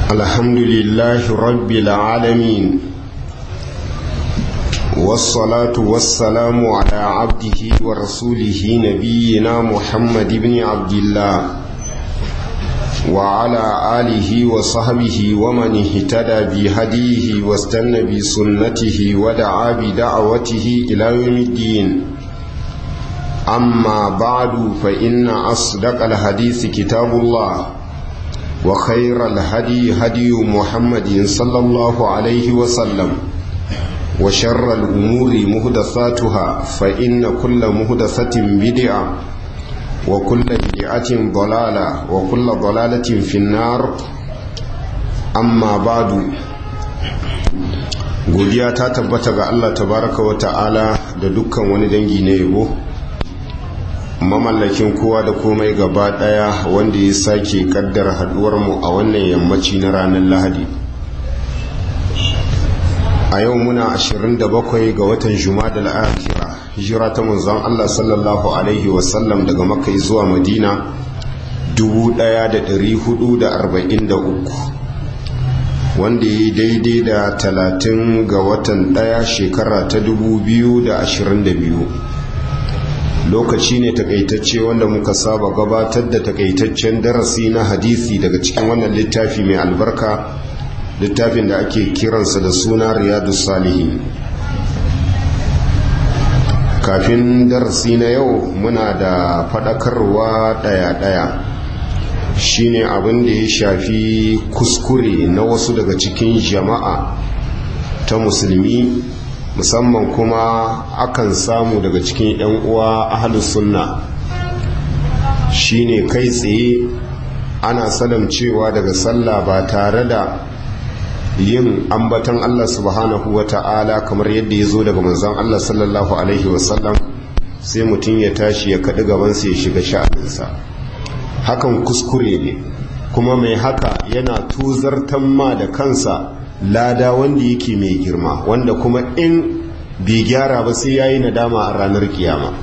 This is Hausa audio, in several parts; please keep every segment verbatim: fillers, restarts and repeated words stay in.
الحمد لله رب العالمين، والصلاة والسلام على عبده ورسوله نبينا محمد بن عبد الله وعلى آله وصحبه ومن اهتدى بهديه واستنى بسنته ودعا بدعوته إلى يوم الدين. أما بعد فإن أصدق الحديث كتاب الله، وخير الهدي هدي محمد صلى الله عليه وسلم، وشر الأمور مهدثاتها فإن كل مهدثة بدعة وكل بدعة ضلالة وكل ضلالة في النار. أما بعد، godiya ta tabbata ga Allah tabaraka wa ta'ala da dukkan wani dangi na yabo, mamallakin kowa da komai gaba daya, wanda ya sake kaddara haduwar mu a wannan yammaci na ranar Lahadi. A yau muna ashirin da bakwai ga watan Jumadal Akhira, hijira ta manzon Allah sallallahu alaihi wasallam daga Makka zuwa Madina dubu ɗaya da ɗari hudu da arba'in da uku, wanda ya daidai da talatin ga watan ɗaya shekara ta dubu biyu da ashirin da biyu. Lokaci ne takaitacce wanda muka saba gabatar da takaitaccen darasi na hadisi daga cikin wannan littafi mai albarka, littafin da ake kiransa da suna Riyadus Salihin. Kafin darasi na yau muna da faɗakarwa ɗaya-ɗaya, shine abin da ya shafi kuskure na wasu daga cikin jama'a ta musulmi, musamman kuma akan samu daga cikin 'yan uwa ahlus sunna, shine kai tsaye ana salamcewa daga sallah ba tare da yin ambatan Allah subhanahu wata'ala kamar yadda ya zo daga manzon Allah sallallahu alaihi wasallam, sai mutum ya tashi ya kaɗi gabansa ya shiga sha'aninsa. Hakan kuskure ne, kuma mai haka yana tuzartan ma da kansa lada wanda yake mai girma, wanda kuma in bai gyara ba sai yayi nadama a ranar kiyama.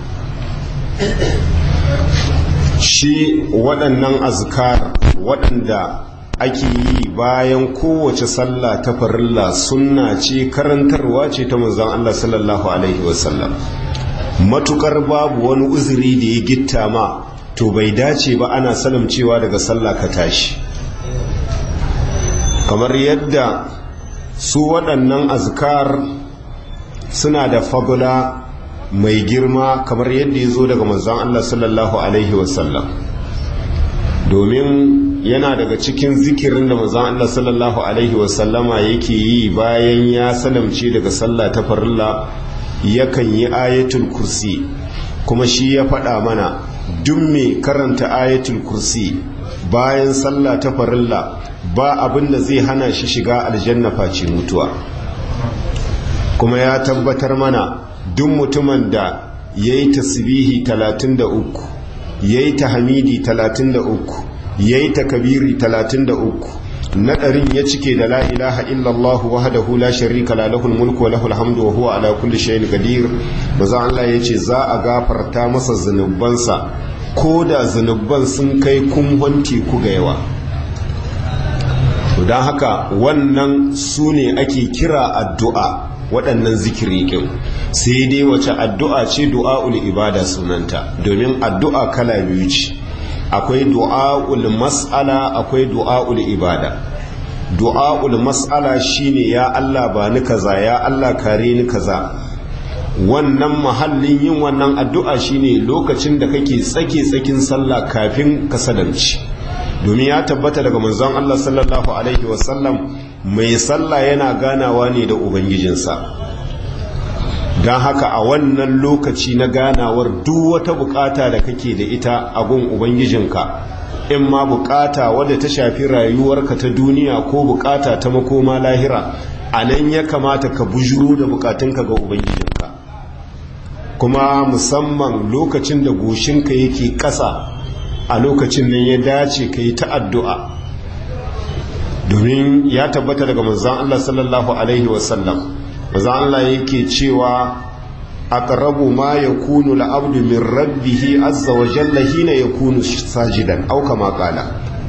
Shi waɗannan azkar waɗanda ake yi bayan kowace sallah ta farilla sunna ce, karantarwa ce ta manzon Allah sallallahu alaihi wasallam. Matukar babu wani uzuri da ya gitta ma, to bai dace ba ana salamcewa daga sallah ka tashi. Kamar yadda su waɗannan azkar suna da fadula mai girma, kamar yadda ya zo daga manzon Allah sallallahu alaihi wasallam, domin yana daga cikin zikirin da manzon Allah sallallahu alaihi wasallama yake yi bayan ya salamce daga sallah ta farilla, yakan yi ayatul kursi. Kuma shi ya faɗa mana duk mai karanta ayatul kursi bayan sallah ta farilla ba abin da zai hana shi shiga aljanna face mutuwa. Kuma ya tabbatar mana duk mutumin da ya yi tasbihi talatin da uku, ya yi tahmidi talatin da uku, ya yi takabiri talatin da uku, na ɗarin ya cike da la ilaha illallah wahdahu la sharika la lahul mulku wa lahul hamdu wa huwa ala kulli shay'in qadir, maza Allah yace za a gafarta masa zunubansa ko da zunuban sun kai kumhon teku ga yawa. don haka wannan su ne ake kira addu'a, waɗannan zikiri ƙin. Sai dai wace addu'a ce? Du'a'ul ibada sunanta, domin addu'a kala biyu ce, akwai du'a'ul mas'ala, akwai du'a'ul ibada. Du'a'ul mas'ala shine ya Allah ba ni kaza, ya Allah kare ni kaza. Wannan mahallin yin wannan addu'a shine lokacin da kake tsake tsakin sallah kafin ka salamci, domin ya tabbata daga manzon Allah sallallahu alaihi wasallam, mai sallah yana ganawa ne da ubangijinsa. don haka a wannan lokaci na ganawar duk wata bukata da kake da ita a gun ubangijinka, in ma bukata wadda ta shafi rayuwarka ta duniya ko bukata ta makoma lahira, a nan ya kamata ka bujuro da bukatunka ga ubangijinka. Kuma musamman lokacin da goshinka yake ƙasa, a lokacin nan ya dace ka yi ta addu'a, domin ya tabbata daga manzon Allah sallallahu alaihi wasallam, manzon Allah yake cewa aqrabu ma yakunu al-abdu min rabbih azza wa jalla hina yakunu sajidan, aw kama qala.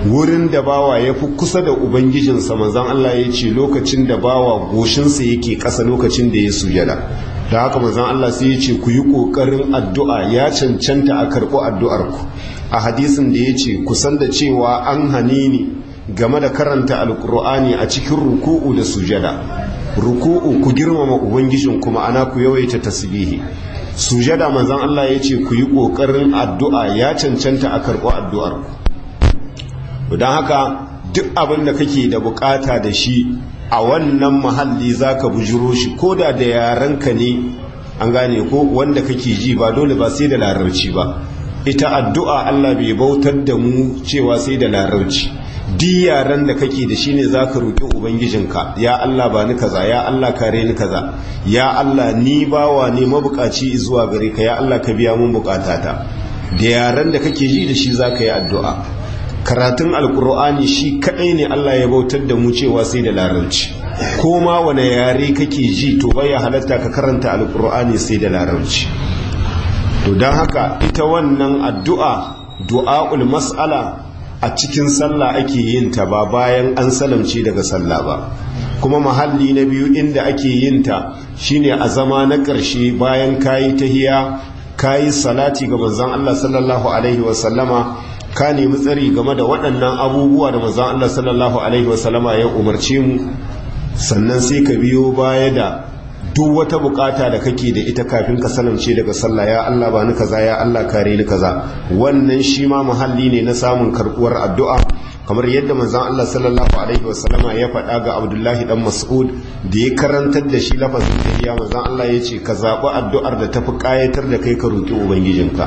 wurin da bawa ya fi kusa da ubangijinsa manzon Allah ya ce lokacin da bawa goshinsa yake ƙasa lokacin da ya sujada. da haka manzon Allah sai ya ce ku yi ƙoƙarin addu'a ya cancanta a karɓo addu'arku a hadisin da ya ce kusan da cewa an hane ni game da karanta alkur'ani a cikin ruku'u da sujada. Ruku'u ku girmama ubangijin kuma ana ku yawaita tasbihi. Sujada manzon Allah ya ce ku yi ƙoƙarin addu'a ya cancanta a karɓo addu'arku. Don haka duk abin da kake da bukata da shi a wannan mahalli zaka bujiro shi ko da da yarenka ne an gane ko wanda kake ji ba dole ba sai da larabci ba. Ita addu'a Allah bai bautar da mu cewa sai da larabci. Di yaren da kake da shi ne za ka roƙi ubangijinka, ya Allah ba ni kaza, ya Allah kare ni kaza, ya Allah ni bawa ne mabukaci zuwa gare ka, ya Allah ka biya mun bukatata. Da yaren da kake ji da shi za ka yi addu'a. Karatun alkur'ani shi kaɗai ne Allah ya bautar da mu cewa sai da larabci. Ko ma wane yare kake ji to bai halatta ka karanta alkur'ani sai da larabci. To don haka ita wannan addu'a du'a'ul mas'ala a cikin sallah ake yin ta ba bayan an salamce daga sallah ba. Kuma mahalli na biyu inda ake yin ta shine a zama na ƙarshe bayan kayi tahiya kayi salati ga manzon Allah sallallahu alaihi wa sallama ka nemi tsari game da waɗannan abubuwa da manzon Allah sallallahu alaihi wa sallama ya umarce mu sannan sai ka biyo baya da duk wata bukata da kake da ita kafin ka salamce daga sallah, ya Allah ba ni kaza, ya Allah kare ni kaza. Wannan shi ma muhalli ne na samun karbuwar addu'a kamar yadda manzon Allah sallallahu alaihi wasallama ya faɗa ga Abdullahi dan Mas'ud da ya karantar da shi lafazin tahiyya. Manzon Allah ya ce ka zaɓi addu'ar da tafi ƙayatar da kai ka roki ubangijinka.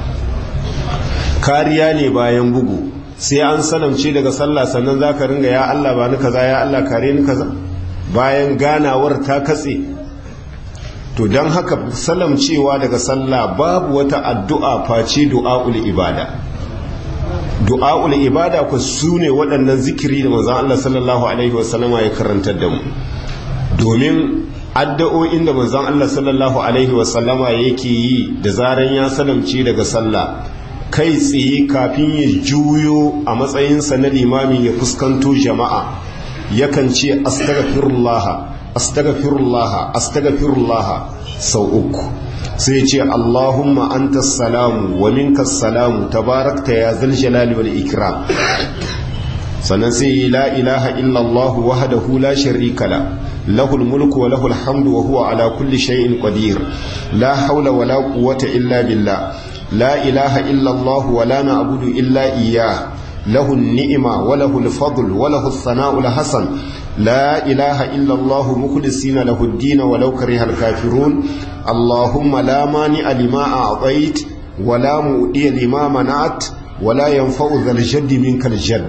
Kariya ne bayan bugu, sai an salamce daga sallah sannan zaka ringa ya Allah ba ni kaza, ya Allah kare ni kaza, bayan ganawar ta katse. To don haka salamcewa daga sallah babu wata addu'a face du'a'ul ibada. Du'a'ul ibada ku su ne waɗannan zikiri da manzon Allah sallallahu alaihi wasallama ya karantar da mu. Domin addu'o'in da manzon Allah sallallahu alaihi wasallama yake yi da zaran ya salamce daga sallah kai tsaye kafin ya juyo a matsayinsa na limami ya fuskanto jama'a yakan ce astaghfirullah astaghfirullah astaghfirullah sau uku sai ce Allahumma antas salamu wa minkas salamu tabarakta ya zal jalali wal ikram. Sannan sai la ilaha illa Allah wahdahu la sharika la lahul mulku wa lahul hamdu wa huwa ala kulli shay'in qadir la hawla wa la quwwata illa billah la ilaha illa Allah wa la na'budu illa iyyah له النعمة وله الفضل وله الثناء الحسن لا إله إلا الله مخلصين له الدين ولو كره الكافرون اللهم لا مانع لما أعطيت ولا مؤدي لما منعت ولا ينفع ذا الجد منك الجد.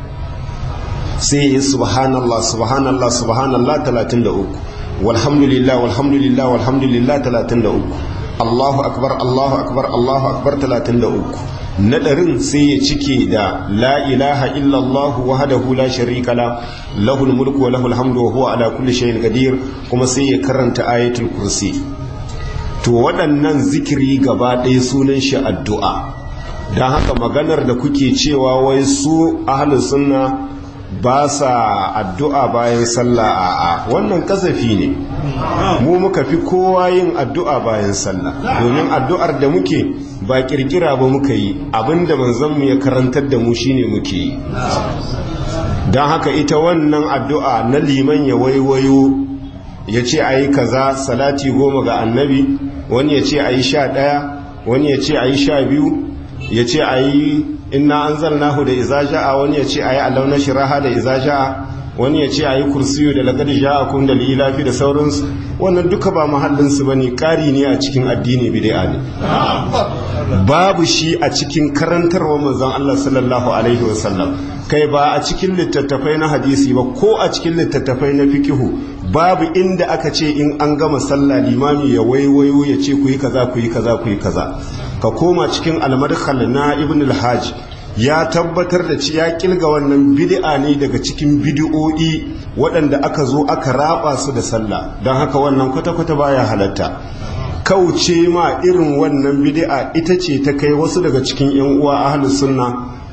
سي سبحان الله سبحان الله سبحان الله ثلاثين دقيقة والحمد لله والحمد لله والحمد لله ثلاثين دقيقة الله أكبر الله أكبر الله أكبر ثلاثين دقيقة. Nadarin sai ya cike da la ilaha illallah wahdahu la sharika la lahul mulku wa lahul hamdu wa huwa ala kulli shay'in qadir, kuma sai ya karanta ayatul kursi. To waɗannan zikiri gaba ɗaya sunan shi addu'a. Dan haka maganar da kuke cewa wai su ahlus sunna ba sa addu'a bayan sallah, a'a wannan kasafi ne. Mu muka fi kowa yin addu'a bayan sallah, domin addu'ar da muke ba kirkira ba muka yi, abinda manzanmu ya karantar da mu shine muke yi. Don haka ita wannan addu'a na liman ya waiwayo ya ce a yi kaza salati goma ga annabi, wani ya ce a yi sha ɗaya, wani ya ce a yi sha biyu, ya ce a yi inna an zalnahu da iza ja'a, wani ya ce a yi alau na shiraha da iza ja'a, wani ya ce a yi kursiyu da laƙar ja'akun da lilafi da sauransu. Wannan duka ba mahallinsu ba ne, ƙari ne a cikin addini bid'a ne. Babu shi a cikin karantarwa manzon Allah sallallahu alaihi wasallam, kai ba a cikin littattafai na hadisi ba ko a cikin littattafai na fikihu babu inda aka ce in an gama sallah limami ya waiwayo ya ce ku yi kaza ku yi kaza ku yi kaza. Ka koma cikin al-madkhal na ibn al-hajj ya tabbatar da ci ya kilga wannan bid'a ne daga cikin bid'o'i waɗanda aka zo aka raba su da sallah, don haka wannan kwata-kwata baya halatta. Kauce ma irin wannan bid'a ita ce ta kai wasu daga cikin yan uwa ahlus sunna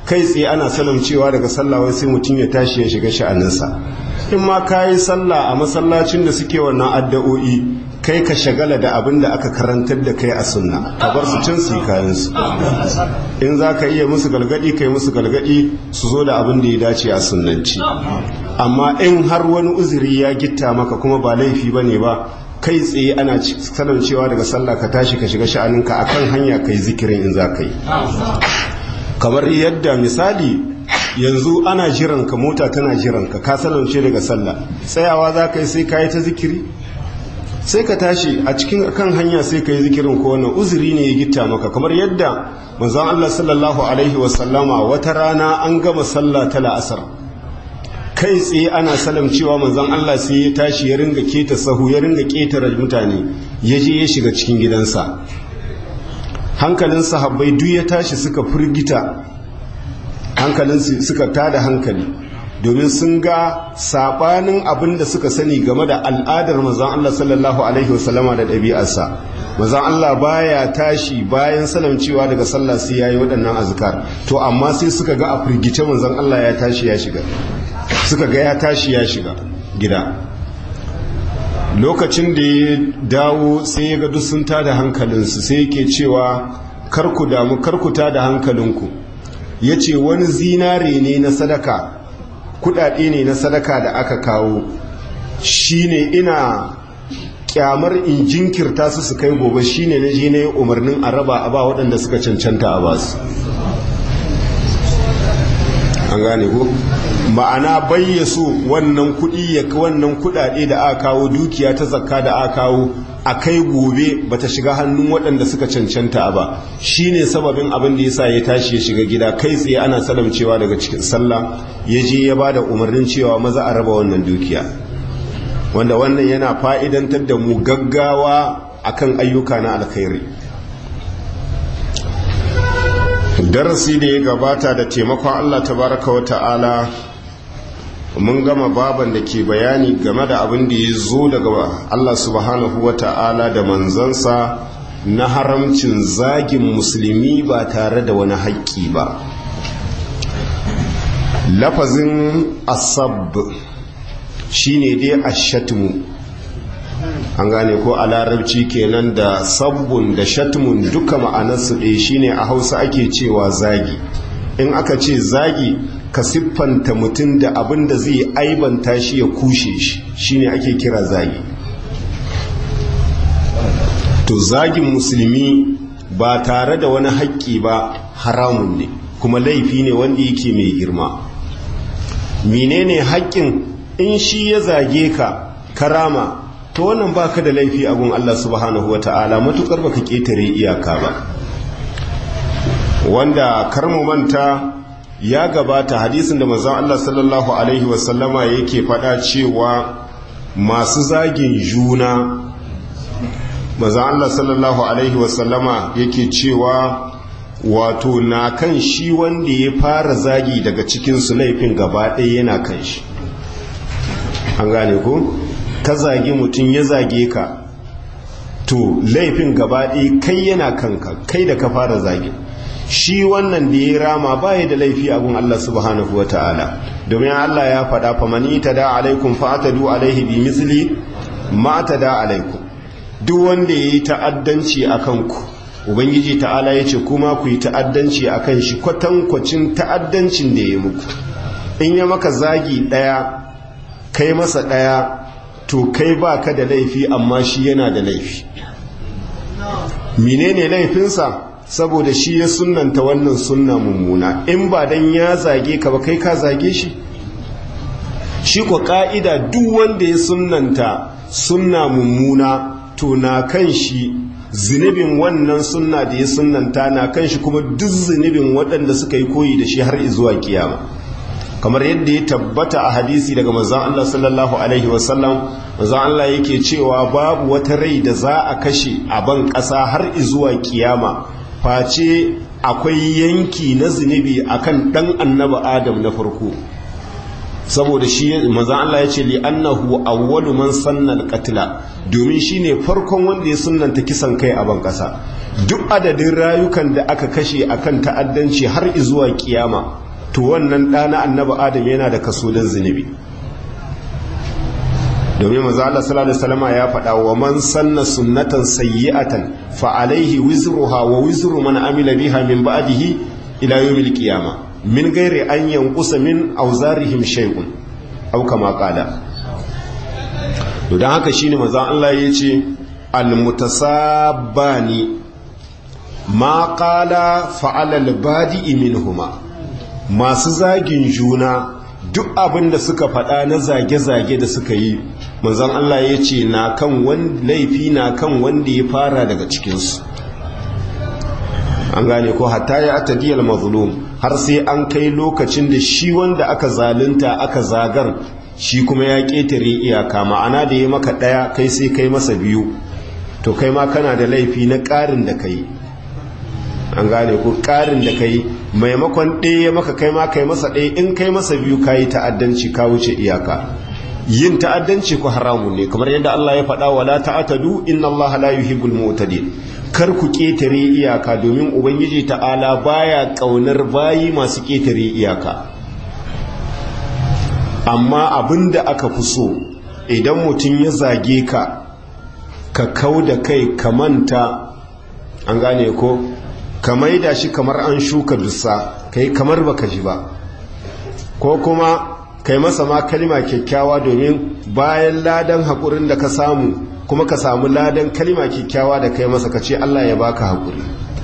kai tsaye ana salamcewa daga sallah wai sai mutum ya tashi ya shiga sha'aninsa. In ma ka yi sallah a masallacin da suke wannan addu'o'i kai ka shagala da abin da aka karantar da kai a sunna, ka bar su cin su kayansu. In za ka iya musu galgadi kai musu galgadi su zo da abin da ya dace a sunnanci. Amma in har wani uzuri ya gitta maka kuma ba laifi bane ba, kai tsaye ana salamcewa daga sallah ka tashi ka shiga sha'aninka akan hanya kai zikirin in za ka yi. Kamar yadda misali yanzu ana jiranka, mota tana jiranka, ka salamce daga sallah, tsayawa za ka yi sai ka yi ta zikiri, sai ka tashi a cikin kan hanya sai ka yi zikirin ko wannan uzuri ne ya gitta maka. Kamar yadda manzon Allah sallallahu alaihi wasallama wata rana an gama sallah ta la'asar, kai tsaye ana salamcewa manzon Allah sai ya tashi ya ringa keta sahu, ya ringa ketare mutane, ya je ya shiga cikin gidansa. Hankalin sahabbai duk ya tashi suka firgita, hankalin suka tada hankali, domin sun ga sabanin abin da suka sani game da al'adar manzon Allah sallallahu alaihi wasallama da ɗabi'arsa. Manzon Allah baya tashi bayan salamcewa daga sallah sai yayi waɗannan azkar, to amma sai suka ga a firgice manzon Allah ya tashi ya shiga, suka ga ya tashi ya shiga gida. Lokacin da ya dawo sai ya ga duk sun tada hankalinsu, sai yake cewa karku damu, karku tada hankalinku. Ya ce wani zinare ne na sadaka, kudade ne na sadaka da aka kawo, shine ina kyamar in jinkirta su su kai gobe, shine na je na yi umarnin a raba a ba waɗanda suka cancanta a basu. An gane ko? Ma'ana bayyaso wannan kudi ya wannan kudade da aka kawo, dukiya ta zakka da aka kawo a kai gobe bata shiga hannun waɗanda suka cancanta ba, shine sababin abin da yasa ya tashi ya shiga gida kai tsaye ana salamcewa daga cikin sallah, ya je ya bada umarnin cewa maza a raba wannan dukiya, wanda wannan yana fa'idantar da mu gaggawa akan ayyuka na alkhairi. Darasi da ya gabata da taimakon Allah tabaraka wa ta'ala mun gama baban da ke bayani game da abin da ya zo daga Allah subhanahu wa ta'ala da manzansa na haramcin zagin musulmi ba tare da wani haƙƙi ba. Lafazin asab shine dai ashatmu, an gane ko a larabci kenan, da sabbun da shatmun duka ma'anarsu ɗaya, shine a Hausa ake cewa zagi. In aka ce zagi ka siffanta mutum da abin da zai aibanta shi ya kushe shi, shine ake kira zagi. To zagin musulmi ba tare da wani haƙƙi ba haramun ne, kuma laifi ne wanda yake mai girma. Menene haƙƙin? In shi ya zage ka karama, to wannan baka da laifi a gun Allah subhanahu wata'ala, matukar baka ketare iyaka ba. Wanda karmu manta ya gabata hadisin da manzon Allah sallallahu alaihi wasallama yake faɗa cewa masu zagin juna, manzon Allah sallallahu alaihi wasallama yake cewa wato na kan shi wanda ya fara zagi daga cikin su laifin gaba ɗaya yana kan shi. An gane ko? Ka zage mutum ya zage ka, to laifin gaba ɗaya kai yana kanka, kai da ka fara zage. Shi wannan da ya rama baya da laifi a gun Allah subhanahu wa ta'ala, domin Allah ya faɗa famani ta da alaikum fa'atadu alaihi bi misli ma ta da alaikum. Duk wanda ya yi ta'addanci a kanku, Ubangiji ta'ala ya ce kuma ku yi ta'addanci a kan shi kwatankwacin ta'addancin da ya muku. In ya maka zagi ɗaya, kai masa ɗaya, to kai ba ka da laifi amma shi yana da laifi. Menene laifinsa? Saboda shi ya sunnanta wannan sunna mummuna, in ba dan ya zage ka ba kai ka zage shi. Shi ko ka'ida duk wanda ya sunnanta sunna mummuna to na kan shi zunubin wannan sunna da ya sunnanta, na kan shi kuma duk zunubin waɗanda suka yi koyi da shi har zuwa kiyama. Kamar yadda ya tabbata a hadisi daga manzon Allah sallallahu alaihi wasallam, manzon Allah yake cewa babu wata rai da za a kashe a ban ƙasa har zuwa kiyama face akwai yanki na zunubi akan dan annabi Adam na farko. saboda shi manzon Allah ya ce li annahu awwalu man sanna al-qatla domin shine farkon wanda ya sunnanta kisan kai a ban kasa duk adadin rayukan da aka kashe akan ta'addanci har zuwa kiyama to wannan ɗana annabi adam yana da kaso don zunubi domin manzo Allah sallallahu alaihi wasallam ya faɗa wa man sanna sunnatan sayyi'atan fa alaihi wizruha wa wizru man amila biha min ba'dihi ila yawmil qiyamah min ghairi an yanqusa min awzarihim shay'un aw kama qala to dan haka shine manzo Allah yace al mutasabbani ma qala fa'ala al badi'i minhuma masu zagin juna duk abin da suka faɗa na zage-zage da suka yi manzon Allah ya ce na kan laifi na kan wanda ya fara daga cikinsu an gane ko hatta ya atadiyal mazlum har sai an kai lokacin da shi wanda aka zalunta aka zagar shi kuma ya ƙetare iyaka ma'ana da ya maka ɗaya kai sai kai masa biyu to kai ma kana da laifi na ƙarin da kai an gane ko ƙarin da kai maimakon ɗaya maka kai ma kai masa ɗaya in kai masa biyu kayi ta'addanci ka wuce iyaka yin ta'addanci ku haramun ne kamar yadda Allah ya faɗa wala ta'atadu inna Allah la yuhibbul mu'tadin kar ku ƙetare iyaka domin ubangiji ta'ala baya kaunar bayi masu ƙetare iyaka amma abinda aka fi so idan mutum ya zage ka ka kauda kai ka manta an gane ko ka maida shi kamar an shuka dussa kai kamar baka ji ba ko kuma kai masa ma kalima kyakkyawa domin bayan ladan haƙurin da ka samu kuma ka samu ladan kalima kyakkyawa da kai masa ka ce Allah ya baka haƙuri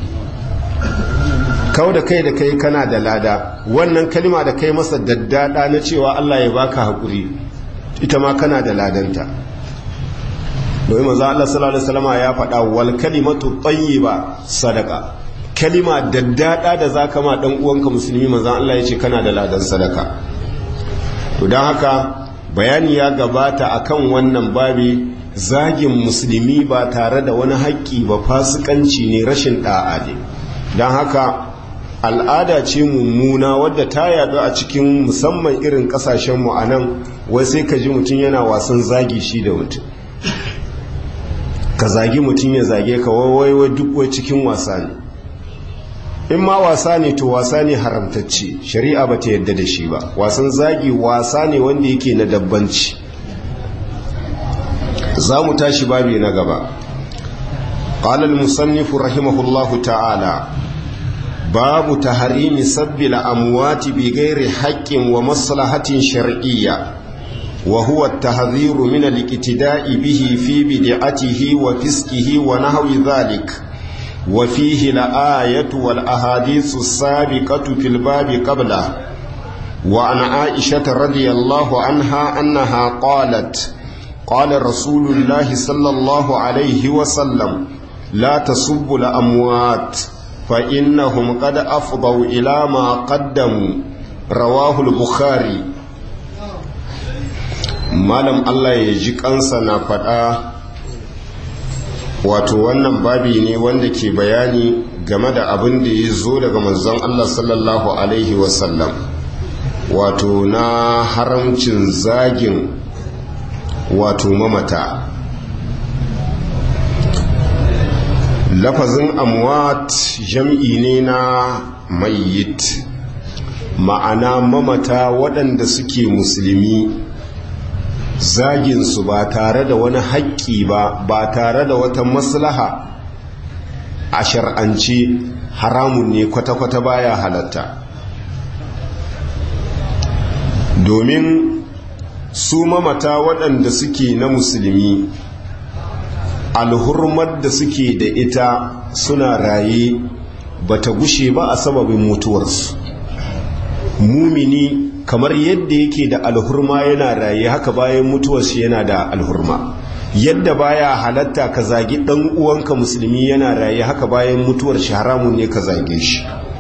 kau da kai da kai kana da lada wannan kalima da kai masa daddada na cewa Allah ya baka haƙuri ita ma kana da ladanta domin manzo Allah sallallahu alaihi wasallam ya faɗa wal kalimatu tayyiba sadaqa kalima daddada da zaka ma dan uwanka musulmi manzo Allah ya ce kana da ladan sadaka to dan haka bayani ya gabata akan wannan babi zagin musulmi ba tare da wani haƙƙi ba fasikanci ne rashin da'a ne dan haka al'ada ce mummuna wadda ta yaɗu a cikin musamman irin ƙasashenmu a nan wai sai ka ji mutum yana wasan zagi shi da mutum ka zagi mutum ya zage ka wai duk wai cikin wasa ne in ma wasa ne to wasa ne haramtacce shari'a ba ta yadda da shi ba wasan zagi wasa ne wanda yake na dabbanci za mu tashi babi na gaba qala al-musannif rahimahullahu ta'ala babu tahrimi sabbil amwati bi ghairi haqqin wa maslahatin shar'iyya wa huwa at-tahdhiru min al-iqtida'i bihi fi bid'atihi wa fisqihi wa nahwi dhalik wa fihi al-ayatu wal ahadithu as-sabiqatu fil babi qabla wa an Aisha radhiyallahu anha annaha qalat qala rasulullah sallallahu alayhi wa sallam la tasubbu al-amwat فإنهم قد أفضوا إلى ما قدموا رواه البخاري malam Allah ya ji kansa na faɗa wato wannan babi ne wanda ke bayani game da abin da ya zo daga manzon Allah sallallahu alaihi wasallam wato na haramcin zagin wato mamata lafazin amwat jam'i ne na mayyit ma'ana mamata waɗanda suke musulmi zaginsu ba tare da wani haƙƙi ba ba tare da wata maslaha a shar'ance haramun ne kwata-kwata baya halatta domin su mamata waɗanda suke na musulmi alhurmar da suke da ita suna raye ba ta gushe ba a sababin mutuwarsu mumini kamar yadda yake da alhurma yana raye haka bayan mutuwarsu yana da alhurma yadda baya halatta ka zagi dan uwanka musulmi yana raye haka bayan mutuwar shi haramun ne ka zage shi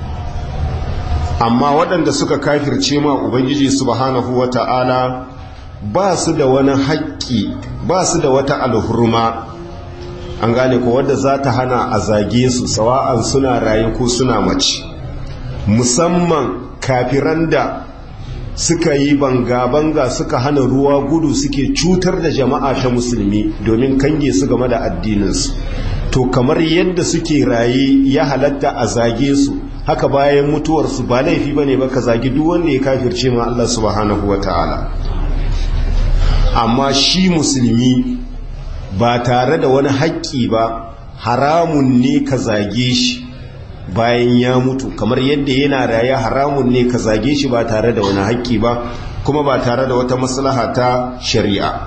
amma waɗanda suka kafirce ma ubangiji subhanahu wata'ala ba su da wani haƙƙi ba su da wata alhurma an gane ko wadda za ta hana a zage su sawa'an suna raye ko suna mace musamman kafiran da suka yi banga-banga suka hana ruwa gudu suke cutar da jama'a ta musulmi domin kange su game da addininsu to kamar yadda suke raye ya halatta a zage su haka bayan mutuwarsu ba laifi ba ne ba ka zagi duk wanda ya kafirce ma Allah subhanahu wa ta'ala amma shi musulmi ba tare da wani haƙƙi ba haramun ne ka zage shi bayan ya mutu kamar yadda yana raye haramun ne ka zage shi ba tare da wani haƙƙi ba kuma ba tare da wata maslaha ta shari'a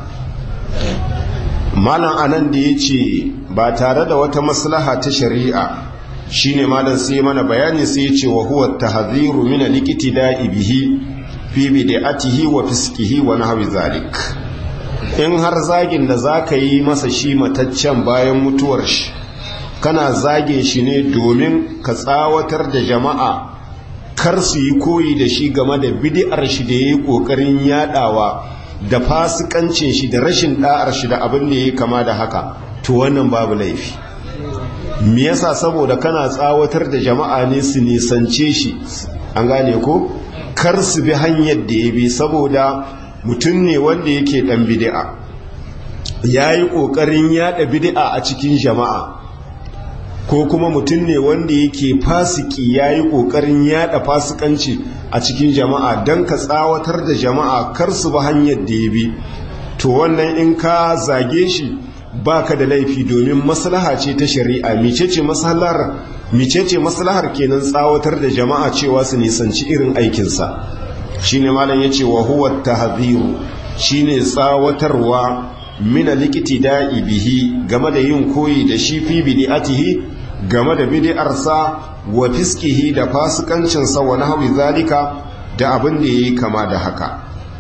malam anan da ya ce ba tare da wata maslaha ta shari'a shine malam sai mana bayani sai ya ce wa huwa tahziru min al-iqtida'i bihi fi bid'atihi wa fisqihi wa nahwi zalik in har zagin da zaka yi masa shi mataccen bayan mutuwar shi kana zage shi ne domin ka tsawatar da jama'a kar su yi koyi da shi game da bid'ar shi da yayi kokarin yadawa da fasikancin shi da rashin da'ar shi da abin da yayi kama da haka to wannan babu laifi me yasa saboda kana tsawatar da jama'a ne su nisance shi an gane ko kar su bi hanyar da ya bi saboda mutum ne wanda yake dan bid'a yayi kokarin yada bid'a a cikin jama'a ko kuma mutum ne wanda yake fasiki yayi kokarin yada fasikanci a cikin jama'a dan ka tsawatar da jama'a kar su bi hanyar da ya bi to wannan in ka zage shi baka da laifi domin maslaha ce ta shari'a micece maslahar micece maslahar kenan tsawatar da jama'a cewa su nisanci irin aikinsa shine malam yace wa huwa tahziru shine tsawatarwa min al-iqtida'i bihi game da yin koyi da shi fi bid'atihi game da bid'arsa wa fiskihi da fasikancin sa wa nahwi zalika da abin da yayi kama da haka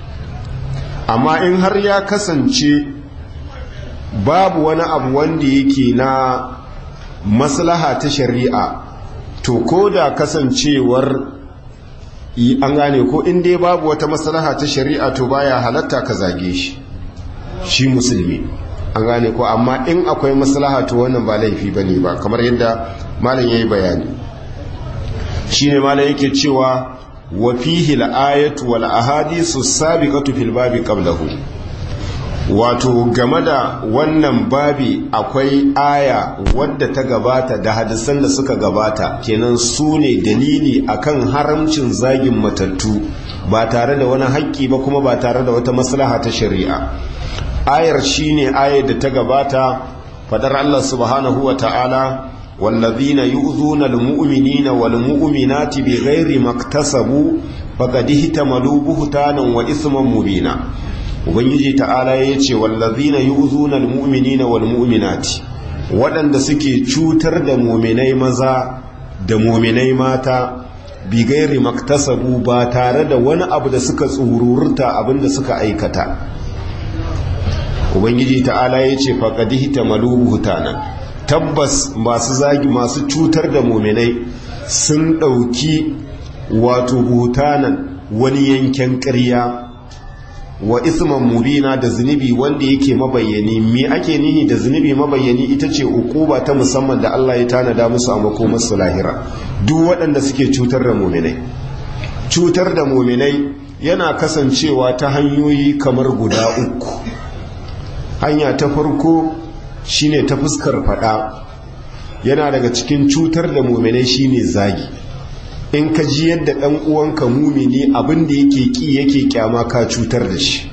amma in har ya kasance babu wani abu wanda yake na maslaha ta shari'a to ko da kasancewar an gane ko in dai babu wata maslaha ta shari'a to baya halatta ka zage shi shi musulmi an gane ko amma in akwai maslaha to wannan ba laifi bane ba kamar yadda malam yayi bayani shine malam yake cewa wa fihi al-ayatu wal ahadithu as-sabiqatu fil babi qablahu wato game da wannan babi akwai aya wadda ta gabata da hadisan da suka gabata kenan su ne dalili akan haramcin zagin matattu ba tare da wani haƙƙi ba kuma ba tare da wata maslaha ta shari'a ayar shine ayar da ta gabata fadar Allah subhanahu wa ta'ala wallazina yu'zuna almu'minina walmu'minati bighairi maktasabu faqad ihtamalu buhtanan wa ithman mubina ubangiji ta'ala ya ce wallazina yu'zuna almu'minina walmu'minati waɗanda suke cutar da mu'minai maza da mu'minai mata bi gairi maktasabu ba tare da wani abu da suka tsururta abinda suka aikata ubangiji ta'ala ya ce faqadihi tamalu buhtanan tabbas masu zagi masu cutar da mu'minai sun ɗauki wato buhtanan wani yanken ƙarya wa isman mubina da zunubi wanda yake mabayyani me ake nihi da zunubi mabayyani ita ce ukuba ta musamman da Allah ya tanada musu a makomar su lahira duk waɗanda suke cutar da muminai cutar da muminai yana kasancewa ta hanyoyi kamar guda uku hanya ta farko shine ta fuskar fada yana daga cikin cutar da muminai shine zagi in ka ji yadda ɗan uwanka mumini abin da yake ƙi yake kyama ka cutar da shi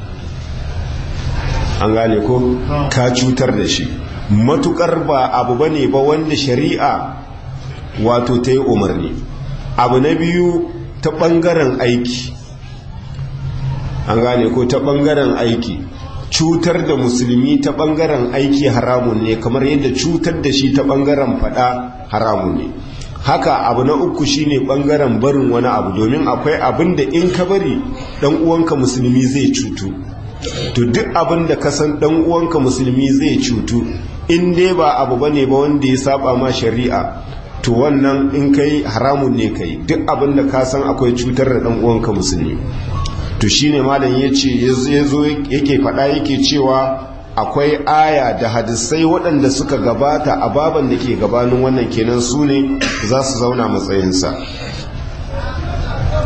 an gane ko ka cutar da shi matukar ba abu bane ba wanda shari'a wato ta yi umarni abu na biyu ta ɓangaren aiki an gane ko ta ɓangaren aiki cutar da musulmi ta ɓangaren aiki haramun ne kamar yadda cutar da shi ta ɓangaren faɗa haramun ne haka abu na uku shine bangaren barin wani abu domin akwai abin da in ka bari dan uwanka musulmi zai cutu to duk abin da ka san dan uwanka musulmi zai cutu in dai ba abu bane ba wanda ya saba ma shari'a to wannan in kai haramun ne kai duk abin da ka san akwai cutar da dan uwanka musulmi to shine malam yace yazo yake fada yake cewa akwai aya da hadisai waɗanda suka gabata a baban da ke gabanin wannan kenan su ne za su zauna matsayinsa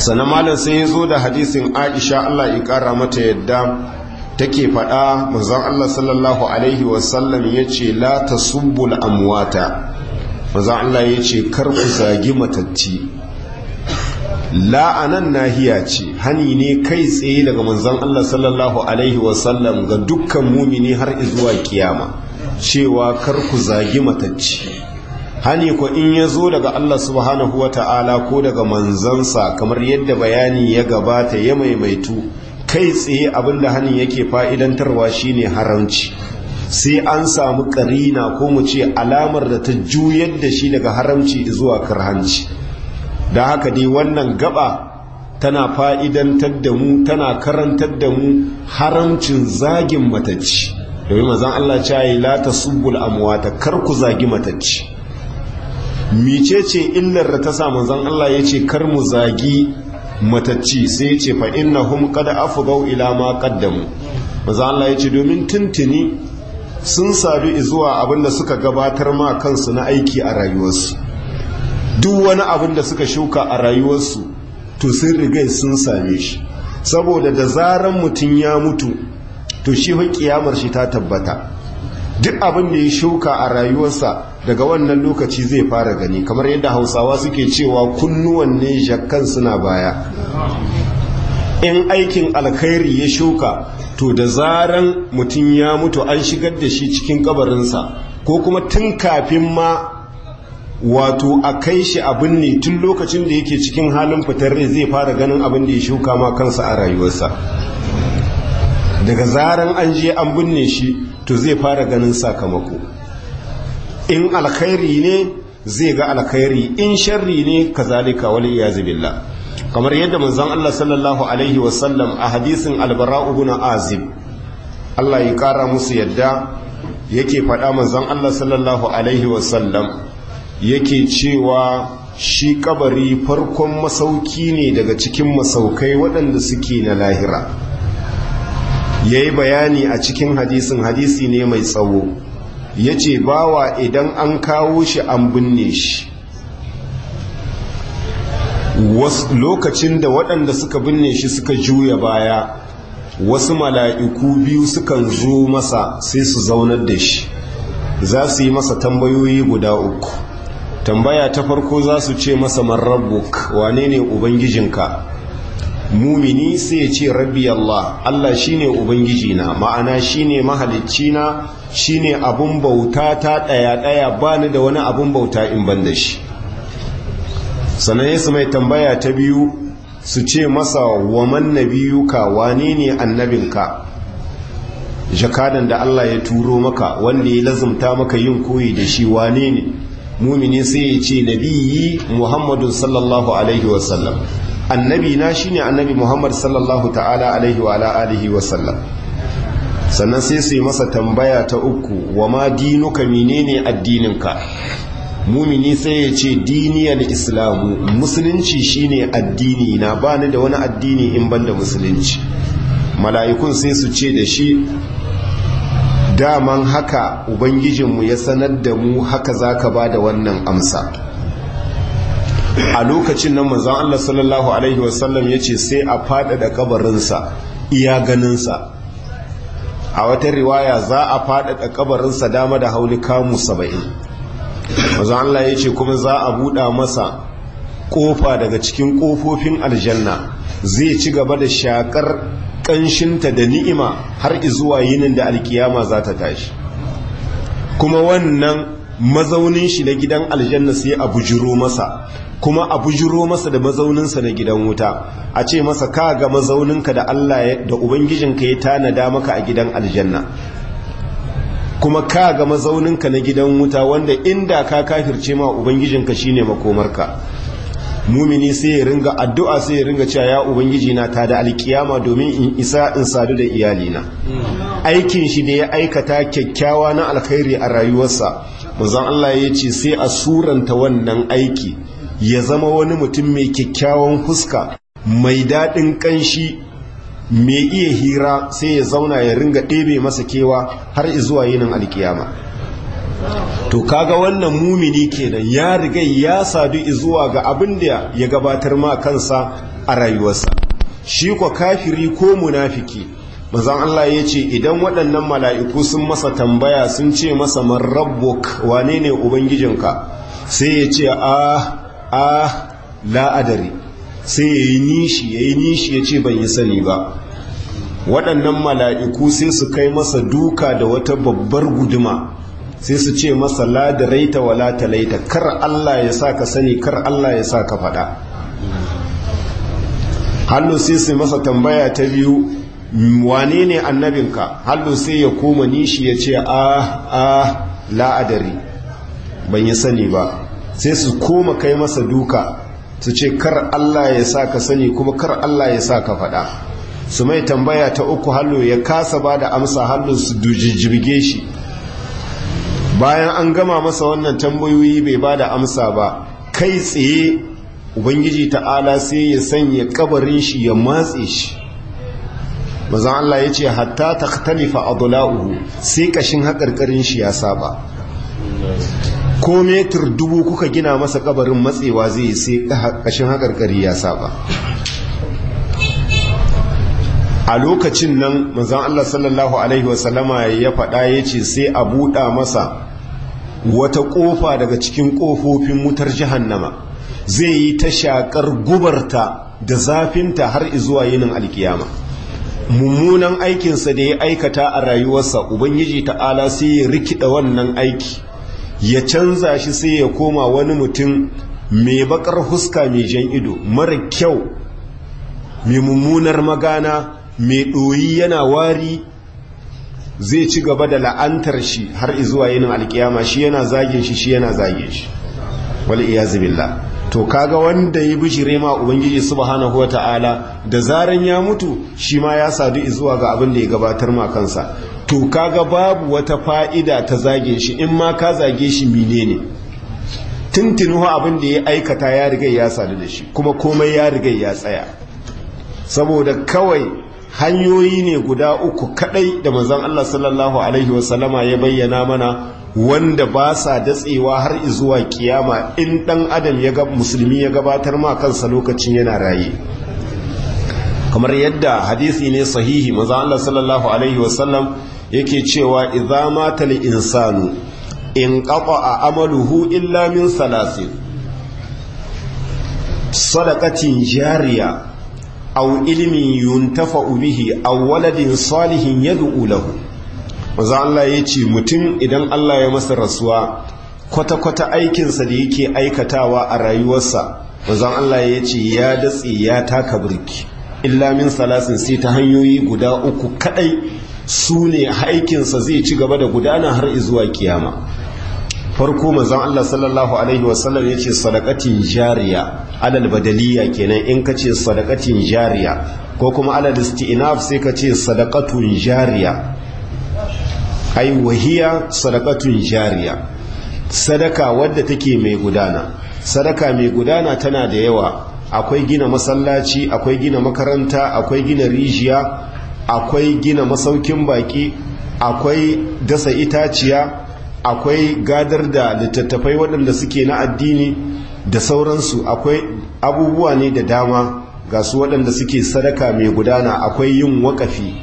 sannan malam sai ya zo da hadisin Aisha Allah ya kara mata yadda take faɗa manzon Allah sallallahu alaihi wasallam yace la tasubbul amwata manzon Allah yace kar ku zagi matacci. la'anan nahiya ce hani ne kai tsaye daga manzon Allah sallallahu alaihi wasallam ga dukkan mumini har zuwa kiyama cewa kar ku zagi matacci. hani ko in ya zo daga Allah subhanahu wa ta'ala ko daga manzansa kamar yadda bayani ya gabata ya maimaitu kai tsaye abinda hanin yake fa'idantarwa shine haramci, sai an samu karina ko mu ce alamar da ta juyar da shi daga haramci zuwa karhanci. da haka dai wannan gaba tana fa'idantar da mu tana karantar da mu haramcin zagin matacci, domin manzon Allah ya yi la tasubbul amwata kar ku zagi matacci. micece illar da ta sa manzon Allah ya ce kar mu zagi matacci, sai ya ce fa innahum qad afdau ila ma qaddamu. manzon Allah ya ce domin tuntuni sun sadu zuwa abinda suka gabatar ma kansu na aiki a rayuwarsu. duk wani abin da suka shuka a rayuwarsu to sun rigai sun same shi, saboda da zaran mutum ya mutu to shi fa kiyamar shi ta tabbata. duk abin da ya shuka a rayuwarsa daga wannan lokaci zai fara gani, kamar yadda Hausawa suke cewa kunnuwan ne jakkan suna baya. in aikin alkhairi ya shuka to da zaran mutum ya mutu an shigar da shi cikin kabarinsa, ko kuma tun kafin ma wato a kai shi abin ne tun lokacin da yake cikin halin fitar rai zai fara ganin abin da ya shuka ma kansa a rayuwarsa. daga zaran an je an binne shi to zai fara ganin sakamako. in alkhairi ne zai ga alkhairi, in sharri ne kazalika wal iyazu billah. kamar yadda manzon Allah sallallahu alaihi wasallam a hadisin albara ibn azib Allah ya kara musu yadda yake faɗa, manzon Allah sallallahu alaihi wasallam yake cewa shi kabari farkon masauki ne daga cikin masaukai waɗanda suke na lahira. ya yi bayani a cikin hadisin, hadisi ne mai tsawo, ya ce bawa idan an kawo shi an binne shi, lokacin da waɗanda suka binne shi suka juya baya, wasu mala'iku biyu sukan zo masa sai su zaunar da shi, za su yi masa tambayoyi guda uku. tambaya ta farko za su ce masa man rabbuk, wane ne ubangijinka? mumini sai ya ce rabbi Allah, Allah shine ubangijina, ma'ana shine mahaliccina, shine abun bauta ta daya daya, bani da wani abun bauta in ban da shi. sannan su mai tambaya ta biyu su ce masa wa man nabiyuka, wane ne annabinka? jakadan da Allah ya turo maka wanda ya lazumta maka yin koyi da shi wane ne? mumini sai ya ce nabiyyi Muhammadu sallallahu alaihi wasallam, annabi na shine annabi Muhammad sallallahu ta'ala alaihi wa ala alihi wasallam. sannan sai su yi masa tambaya ta uku, wa ma dinuka, menene addininka? mumini sai ya ce diniyal islamu, musulunci shine addini na, bani da wani addini in banda musulunci. mala'ikun sai su ce da shi daman haka ubangijinmu ya sanar da mu, haka zaka ba da wannan amsa. a lokacin nan manzon Allah sallallahu alaihi wasallam ya ce sai a faɗaɗa kabarinsa iya ganinsa. a wata riwaya za a faɗaɗa kabarinsa dama da hauli kamu saba'in. manzon Allah ya ce kuma za a buɗa masa ƙofa daga cikin ƙofofin aljanna, zai ci gaba da shakar ƙanshinta da ni'ima har izuwa yinin da alkiyama za ta tashi. kuma wannan mazaunin shi na gidan aljanna sai a bujiro masa, kuma a bujiro masa da mazauninsa na gidan wuta, a ce masa ka ga mazauninka da Allah da ubangijinka ya tanada maka a gidan aljanna, kuma ka ga mazauninka na gidan wuta wanda inda ka kafirce ma ubangijinka shine makomarka. mumini sai ya ringa addu'a, sai ya ringa cewa ya ubangiji na ta da alkiyama domin in isa in sadu da iyalina. aikin shi da ya aikata kyakkyawa na alkhairi a rayuwarsa, manzon Allah ya ce sai a suranta wannan aiki ya zama wani mutum mai kyakkyawan fuska, mai daɗin ƙanshi, mai iya hira, sai ya zauna ya ringa ɗebe masa kewa har zuwa yinin alkiyama. to kaga wannan mumini kenan ya riga ya sadu zuwa ga abin da ya gabatar ma kansa a rayuwarsa. Shi kwa kafiri ko munafiki manzon Allah ya ce idan waɗannan mala'iku sun masa tambaya sun ce masa man rabbuk, wane ne ubangijinka, sai ya ce ah ah la adari, sai ya yi nishi ya yi nishi ya ce ban yi sani ba. Waɗannan mala'iku sai su kai masa duka da wata babbar guduma, sai su ce masa la da raita wa la talaita, kar Allah ya sa ka sani, kar Allah ya sa ka faɗa. Hallo sai su masa tambaya ta biyu, wane ne annabinka, hallo sai ya koma nishi ya ce ah ah la adari, ban yi sani ba. Sai su koma kai masa duka su ce kar Allah ya sa ka sani kuma kar Allah ya sa ka faɗa. Su mai tambaya ta uku hallo ya kasa ba da amsa, hallo su jijjirge shi. Bayan an gama masa wannan tambayoyi bai ba da amsa ba, kai tsaye Ubangiji ta'ala sai ya sanya kabarin shi ya matse shi. Mazan Allah ya ce hatta takhtalifa adla'uhu, sai kashin haƙarƙarin shi ya saba. Ko metir dubu kuka gina masa kabarin matsewa zai sai kashin haƙarƙari ya saba. A lokacin nan manzon Allah sallallahu alaihi wasallama ya faɗa ya ce sai a buɗa masa wata ƙofa daga cikin ƙofofin wutar jahannama, zai yi ta shaƙar gubarta da zafinta har izuwa yinin alkiyama. Mummunan aikinsa da ya aikata a rayuwarsa Ubangiji ta'ala sai ya rikida wannan aiki, ya canza shi sai ya koma wani mutum mai bakar huska mai jan ido, mara kyau, mai mummunar magana, mai ɗoyi yana wari. Zai ci gaba da la'antar shi har izuwa yinin alkiyama, shi yana zagin shi shi yana zagin shi, wal iyazu billah. To kaga wanda ya bishire ma Ubangiji subhanahu wata'ala da zaran ya mutu shi ma ya sadu izuwa ga abin da ya gabatar ma kansa. To kaga babu wata fa'ida ta zage shi, in ma ka zage shi menene, tuntunuwa abin da ya aikata ya riga ya sadu da shi, kuma komai ya riga ya tsaya. Saboda kawai hanyoyi ne guda uku kadai da manzon Allah sallallahu alaihi wasallama ya bayyana mana, wanda ba sa datsewa har izuwa kiyama in dan adam ya ga musulmi ya gabatar ma kansa lokacin yana raye. Kamar yadda hadisi ne sahihi manzon Allah sallallahu alaihi wasallam yake cewa idza mata al insanu in qata'a amaluhu illa min salasin, sadaqatin jariya aw ilmin yuntafa'u bihi aw waladin salihin yad'u lahu. Maza Allah ya ce mutum idan Allah ya masa rasuwa kwata-kwata aikinsa da yake aikatawa a rayuwarsa, maza Allah ya ce ya datse ya taka birki, illa min salasin, sai ta hanyoyi guda uku kadai su ne aikinsa zai ci gaba da gudana har izuwa kiyama. Farko mazan Allah sallallahu alaihi wasallam ya ce sadaqatin jariya, alal badaliya kenan in ka ce sadaqatin jariya, ko kuma alal isti'naf sai ka ce sadaqatun jariya, ai wahiya sadaqatun jariya, sadaka wadda take mai gudana. Sadaka mai gudana tana da yawa, akwai gina masallaci, akwai gina makaranta, akwai gina rijiya, akwai gina masaukin baki, akwai dasa itaciya, akwai gadar da littattafai waɗanda suke na addini da sauransu. Akwai abubuwa ne da dama ga su waɗanda suke sadaka mai gudana. Akwai yin waƙafi.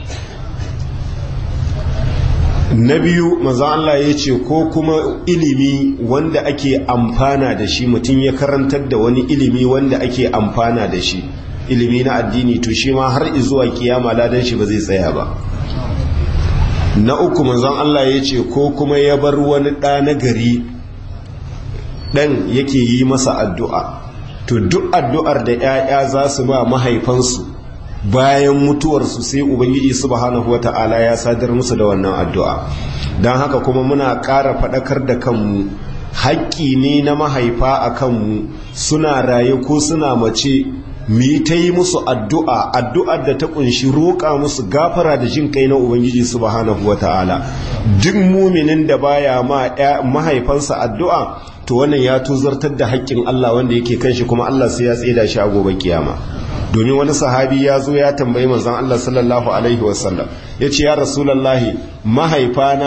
Na biyu maza Allah ya ce ko kuma ilimi wanda ake amfana da shi, mutum ya karantar da wani ilimi wanda ake amfana da shi, ilimi na addini, to shi ma har izuwa kiyama ladan shi ba zai tsaya ba. Na uku manzon Allah ya ce ko kuma ya bar wani ɗa na gari, ɗan yake yi masa addu'a, to duk addu'ar da ‘ya'ya za su ba mahaifansu bayan mutuwarsu sai Ubangiji subhanahu wa ta'ala ya sadar musu da wannan addu'a. Don haka kuma muna ƙara faɗakar da kanmu, haƙƙi ne na mahaifa a kanmu, suna raye ko suna mace, mu yi ta yi musu addu'a, addu'ar da ta ƙunshi roƙa musu gafara da jin kai na Ubangiji subhanahu wa ta'ala. Duk muminin da baya ma mahaifansa addu'a, to wannan ya tuzartar da haƙƙin Allah wanda yake kan shi, kuma Allah sai ya tseda shi a gobe kiyama. Domin wani sahabi ya zo ya tambayi manzon Allah sallallahu alaihi wasallam, ya ce ya rasulallahi, mahaifana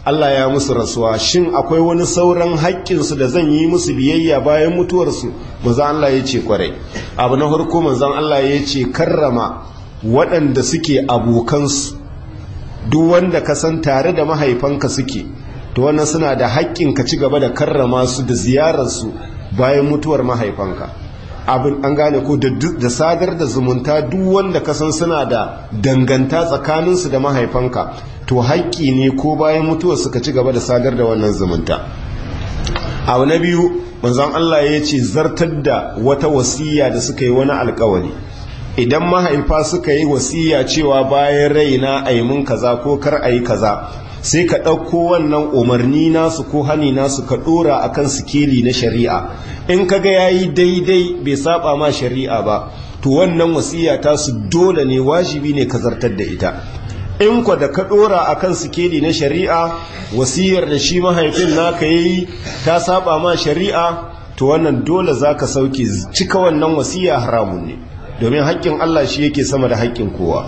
Allah ya musu rasuwa shin akwai wani sauran haƙƙinsu da zan yi musu biyayya bayan mutuwarsu? manzon Allah ya ce kwarai. abu na farko manzon Allah ya ce karrama waɗanda suke abokansu, duk wanda ka san tare da mahaifanka suke to wannan suna da haƙƙin ka ci gaba da karrama su da ziyararsu bayan mutuwar mahaifanka. abin an gane ko da sadar da zumunta, duk wanda ka san suna da danganta tsakaninsu da mahaifanka to haƙƙi ne ko bayan mutuwar suka ci gaba da sadar da wannan zumunta. abu na biyu manzon Allah ya ce zartar da wata wasiya da suka yi wani alƙawari. idan mahaifa suka yi wasiya cewa bayan raina a yi mun kaza ko kar a yi kaza, sai ka ɗauko wannan umarni nasu ko hani nasu ka ɗora a kan sikeli na shari'a. in ka ga ya yi daidai bai saba ma shari'a ba, to wannan wasiya ta su dole ne, wajibi ne ka zartar da ita. in kwa da ka ɗora a kan sikeli na shari'a, wasiyar da shi mahaifin naka yi ta saba ma shari'a, to wannan dole za ka sauke. cika wannan wasiya haramun ne, domin haƙƙin Allah shi yake sama da haƙƙin kowa.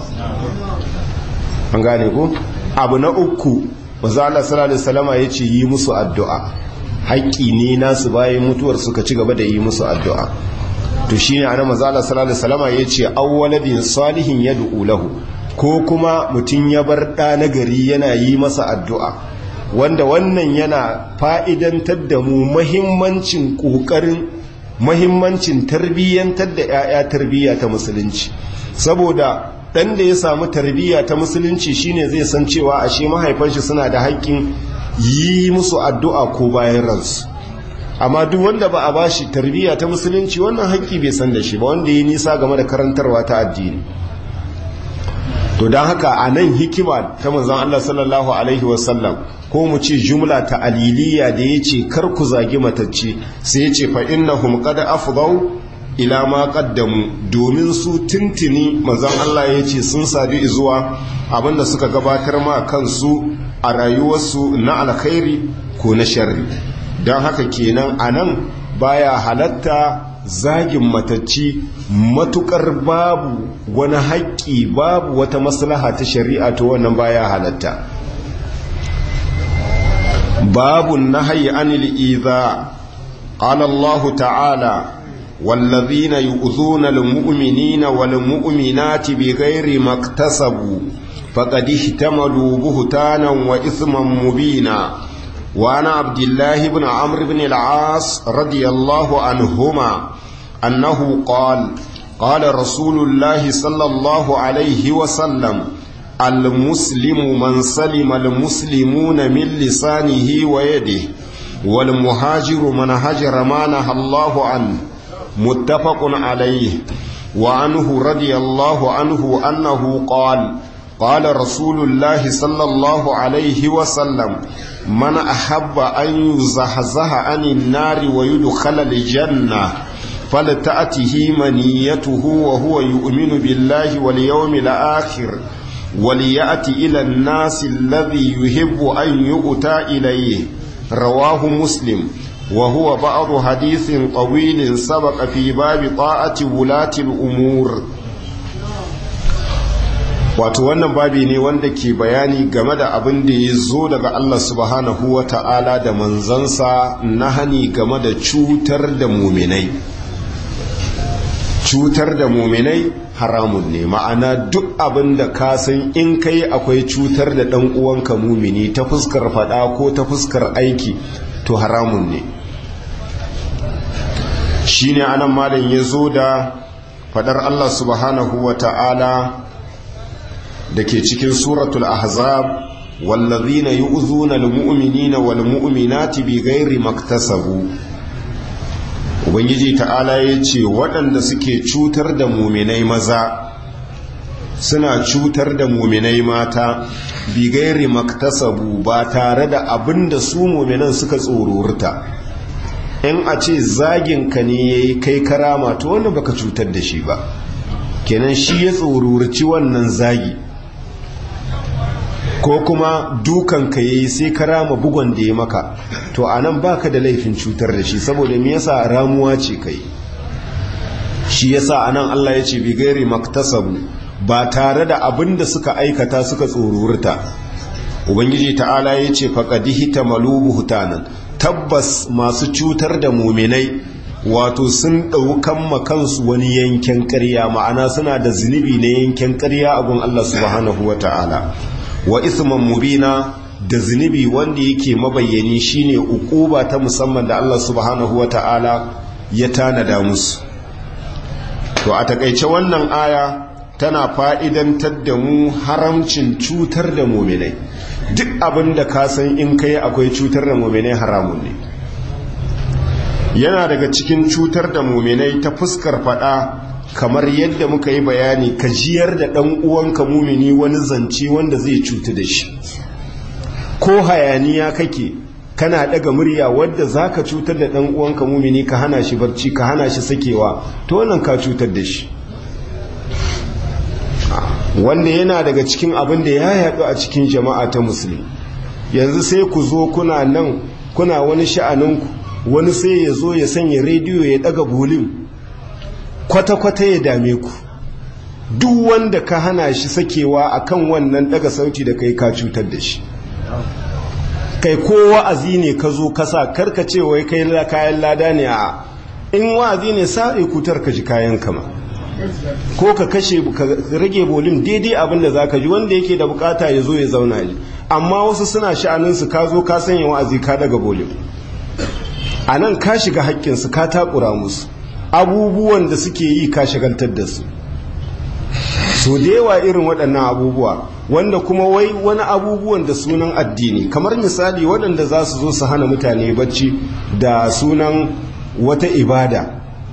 an gane ko? abu na uku manzo Allah sallallahu alaihi wasallama yace yi musu addu'a, haƙƙi ne nasu bayan mutuwar suka ci gaba da yi musu addu'a. to shine ana manzo Allah sallallahu alaihi wasallama yace awwaladin salihin yad'u lahu, ko kuma mutun ya bar da nagari yana yi masa addu'a, wanda wannan yana fa'idantar da mu muhimmancin kokarin muhimmancin tarbiyyantar da 'ya'ya tarbiyya ta musulunci. saboda dan da ya samu tarbiyya ta musulunci shine zai san cewa ashe mahaifan shi suna da haƙƙin yi musu addu'a ko bayan ransu. amma duk wanda ba a bashi tarbiyya ta musulunci, wannan haƙƙi bai san da shi ba, wanda ya nisa game da karantarwa ta addini. to don haka a nan hikima ta manzon Allah sallallahu alaihi wasallam, ko mu ce jumla ta aliliya da ya ce kar ku zagi matacce, sai ya ce fa innahum qad afdau ila ma qaddamu, domin su tintini manzon Allah ya ce sun sadu zuwa abinda suka gabatar ma kansu a rayuwarsu na alkhairi ko na sharri. don haka kenan anan baya halatta zagin matacci matukar babu wani haƙƙi, babu wata maslaha ta shari'a, to wannan baya halatta. babu nahyi anil idha. qala Allah ta'ala والذين يؤذون المؤمنين والمؤمنات بغير ما اكتسبوا فقد احتملوا بهتانا وإثما مبينا. وعن عبد الله بن عمرو بن العاص رضي الله عنهما أنه قال قال رسول الله صلى الله عليه وسلم المسلم من سلم المسلمون من لسانه ويده والمهاجر من هجر ما نهى الله عنه متفق عليه. وعنه رضي الله عنه أنه قال قال رسول الله صلى الله عليه وسلم من أحب أن يزحزح عن النار ويدخل الجنة فلتأته منيته وهو يؤمن بالله واليوم الآخر وليأتي إلى الناس الذي يحب أن يؤتى إليه. رواه مسلم. وهو بعض حديث طويل سبق في باب طاعة ولاة الأمور. wato wannan babi ne wanda ke bayani game da abin da ya zo daga Allah subhanahu wa ta'ala da manzansa na hani game da cutar da muminai. cutar da muminai haramun ne, ma'ana duk abin da ka san in kai akwai cutar da ɗan uwanka mumini ta fuskar faɗa ko ta fuskar aiki, to haramun ne. shine anan malam ya zo da faɗar Allah subhanahu wa ta'ala da ke cikin suratul ahzab wallazina yu'zuna almu'minina walmu'minati bighairi maktasabu. ubangiji ta'ala yace waɗanda suke cutar da mu'minai maza suna cutar da mu'minai mata bighairi maktasabu, ba tare da abinda su mu'minan suka tsorurta. in a ce zagin ka ne yayi kai karama, to wannan baka cutar da shi ba, kenan shi ya tsorurci wannan zagi. ko kuma dukan ka yayi sai ka rama bugon da ya maka, to anan baka da laifin cutar da shi, saboda me yasa ramuwa ce kai. shi yasa anan Allah ya ce bi gairi maktasabu, ba tare da abin da suka aikata suka tsorurta. ubangiji ta'ala ya ce faƙadihi ta malubu hutanen tabbas masu cutar da muminai wato sun ɗaukan makansu wani yankin ƙarya ma'ana suna da zunubi na yankin ƙarya a gun Allah subhanahu wa ta'ala wa isman mubina da zunubi wanda yake mabayyani shine uquba ta musamman da Allah subhanahu wa ta'ala ya tanada musu. To a takaice wannan aya tana fa'idantar da mu haramcin cutar da muminai, duk abin da ka san in kai akwai cutar da muminai haramun ne. Yana daga cikin cutar da muminai ta fuskar fada kamar yadda muka yi bayani ka jiyar da ɗan uwanka mumini wani zance wanda zai cutu da shi, ko hayaniya kake kana daga murya wadda za ka cutar da ɗan uwanka mumini ka hana shi barci ka hana shi sakewa, to wannan ka cutar da shi, wanda yana daga cikin abin da ya yaɗu a cikin jama'a ta musulmi. Yanzu sai ku zo kuna nan kuna wani sha'aninku, wani sai ya zo ya sanya rediyo ya daga bolin kwata-kwata ya dame ku, duk wanda ka hana shi sakewa akan wannan daga sauti da kai ka cutar da shi. Kai ko wa'azi ne ka zo kasa karka ce wai kai kayan lada ne, a in wa'azi ne sa'i kutar ka ji kayan kama, ko ka kashe ka rage bolin daidai abin da zaka ji, wanda yake da bukata ya zo ya zauna ji. Amma wasu suna sha'aninsu ka zo ka sanya wa'azi ka daga bolin, a nan ka shiga haƙƙinsu ka takura musu, abubuwan da suke yi ka shagaltar da su. So da yawa irin waɗannan abubuwa wanda kuma wai wani abubuwan da sunan addini, kamar misali waɗanda za su zo su hana mutane bacci da sunan wata ibada,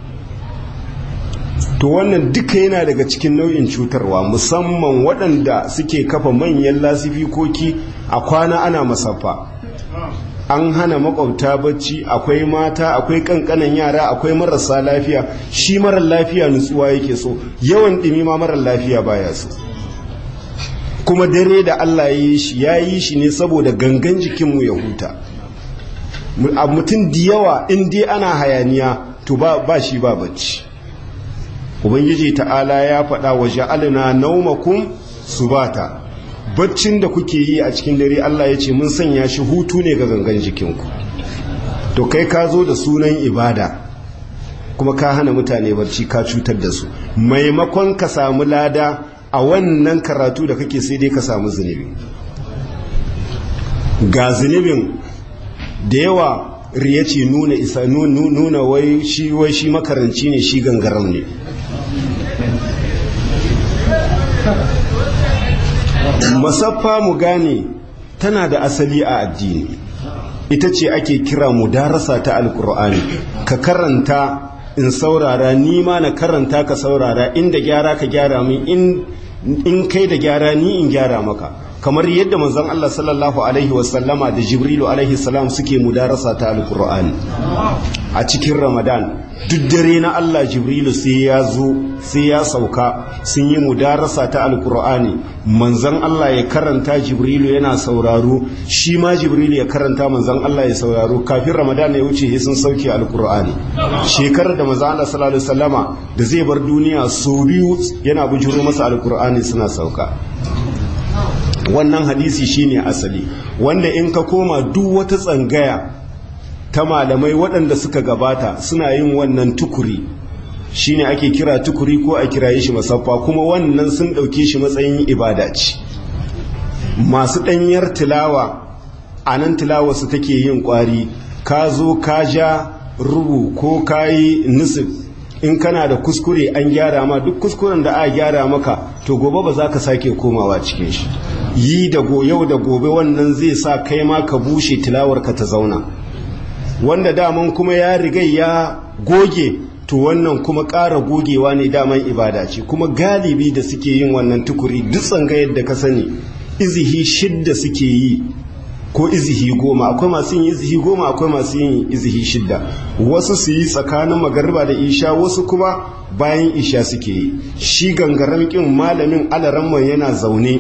to wannan duka yana daga cikin nau'in cutarwa, musamman waɗanda suke kafa manyan lasifikoki a kwana ana masaffa. An hana makwabta bacci, akwai mata, akwai kankanan yara, akwai marasa lafiya. Shi marar lafiya nutsuwa yake so, yawan ɗimi ma marar lafiya baya so. Kuma dare da Allah ya yi shi ya yi shi ne saboda gangan jikinmu ya huta. Mutum da yawa in dai ana hayaniya to ba shi ba bacci. Ubangiji ta'ala ya faɗa wa ja'alna naumakum subata, baccin da kuke yi a cikin dare Allah ya ce mun sanya shi hutu ne ga gangan jikinku. To kai ka zo da sunan ibada kuma ka hana mutane barci, ka cutar da su, maimakon ka samu lada a wannan karatu da kake sai dai ka samu zunubi. Ga zunubin da yawa riya ce nuna isa nuna wai shi wai shi makaranci ne, shi gangaram ne. Masaffa mu gane tana da asali a addini, ita ce ake kira mudarasa ta alkur'ani. Ka karanta in saurara, ni ma na karanta ka saurara, inda gyara ka gyara min, in kai da gyara ni in gyara maka, kamar yadda manzon Allah sallallahu alaihi wasallama da Jibrilu alaihi salam suke mudarasa ta alkur'ani a cikin Ramadan. Duk dare na Allah Jibrilu sai ya zo sai ya sauka sun yi mudarasa ta alkur'ani, manzon Allah ya karanta Jibrilu yana sauraro, shi ma Jibrilu ya karanta manzon Allah ya sauraro. Kafin Ramadan ya wuce sun sauke alkur'ani. Shekarar da manzon Allah sallallahu alaihi wasallama da zai bar duniya so biyu yana bujuro masa alkur'ani suna sauka. Wannan hadisi shine asali, wanda in ka koma duk wata tsangaya ta malamai waɗanda suka gabata suna yin wannan tukuri, shine ake kira tukuri ko a kiraye shi masaffa, kuma wannan sun ɗauke shi matsayin ibada ce. Masu ɗanyar tilawa a nan tilawarsu take yin ƙwari, ka zo ka ja rubu ko ka yi nisif, in kana da kuskure an gyara ma, duk kuskuren da a gyara maka to gobe ba za ka sake komawa cikin shi. Yi da yau da gobe wannan zai sa kai ma ka bushe tilawarka ta zauna. Wanda daman kuma ya riga ya goge, to wannan kuma ƙara gogewa ne, daman ibada ce. Kuma galibi da suke yin wannan tukuri duk tsangayar da ka sani izihi shidda suke yi ko izihi goma, akwai masu yin izihi goma, akwai masu yin izihi shidda. Wasu su yi tsakanin magariba da isha, wasu kuma bayan isha suke yi. Shi gangaren kin malamin alaramman yana zaune,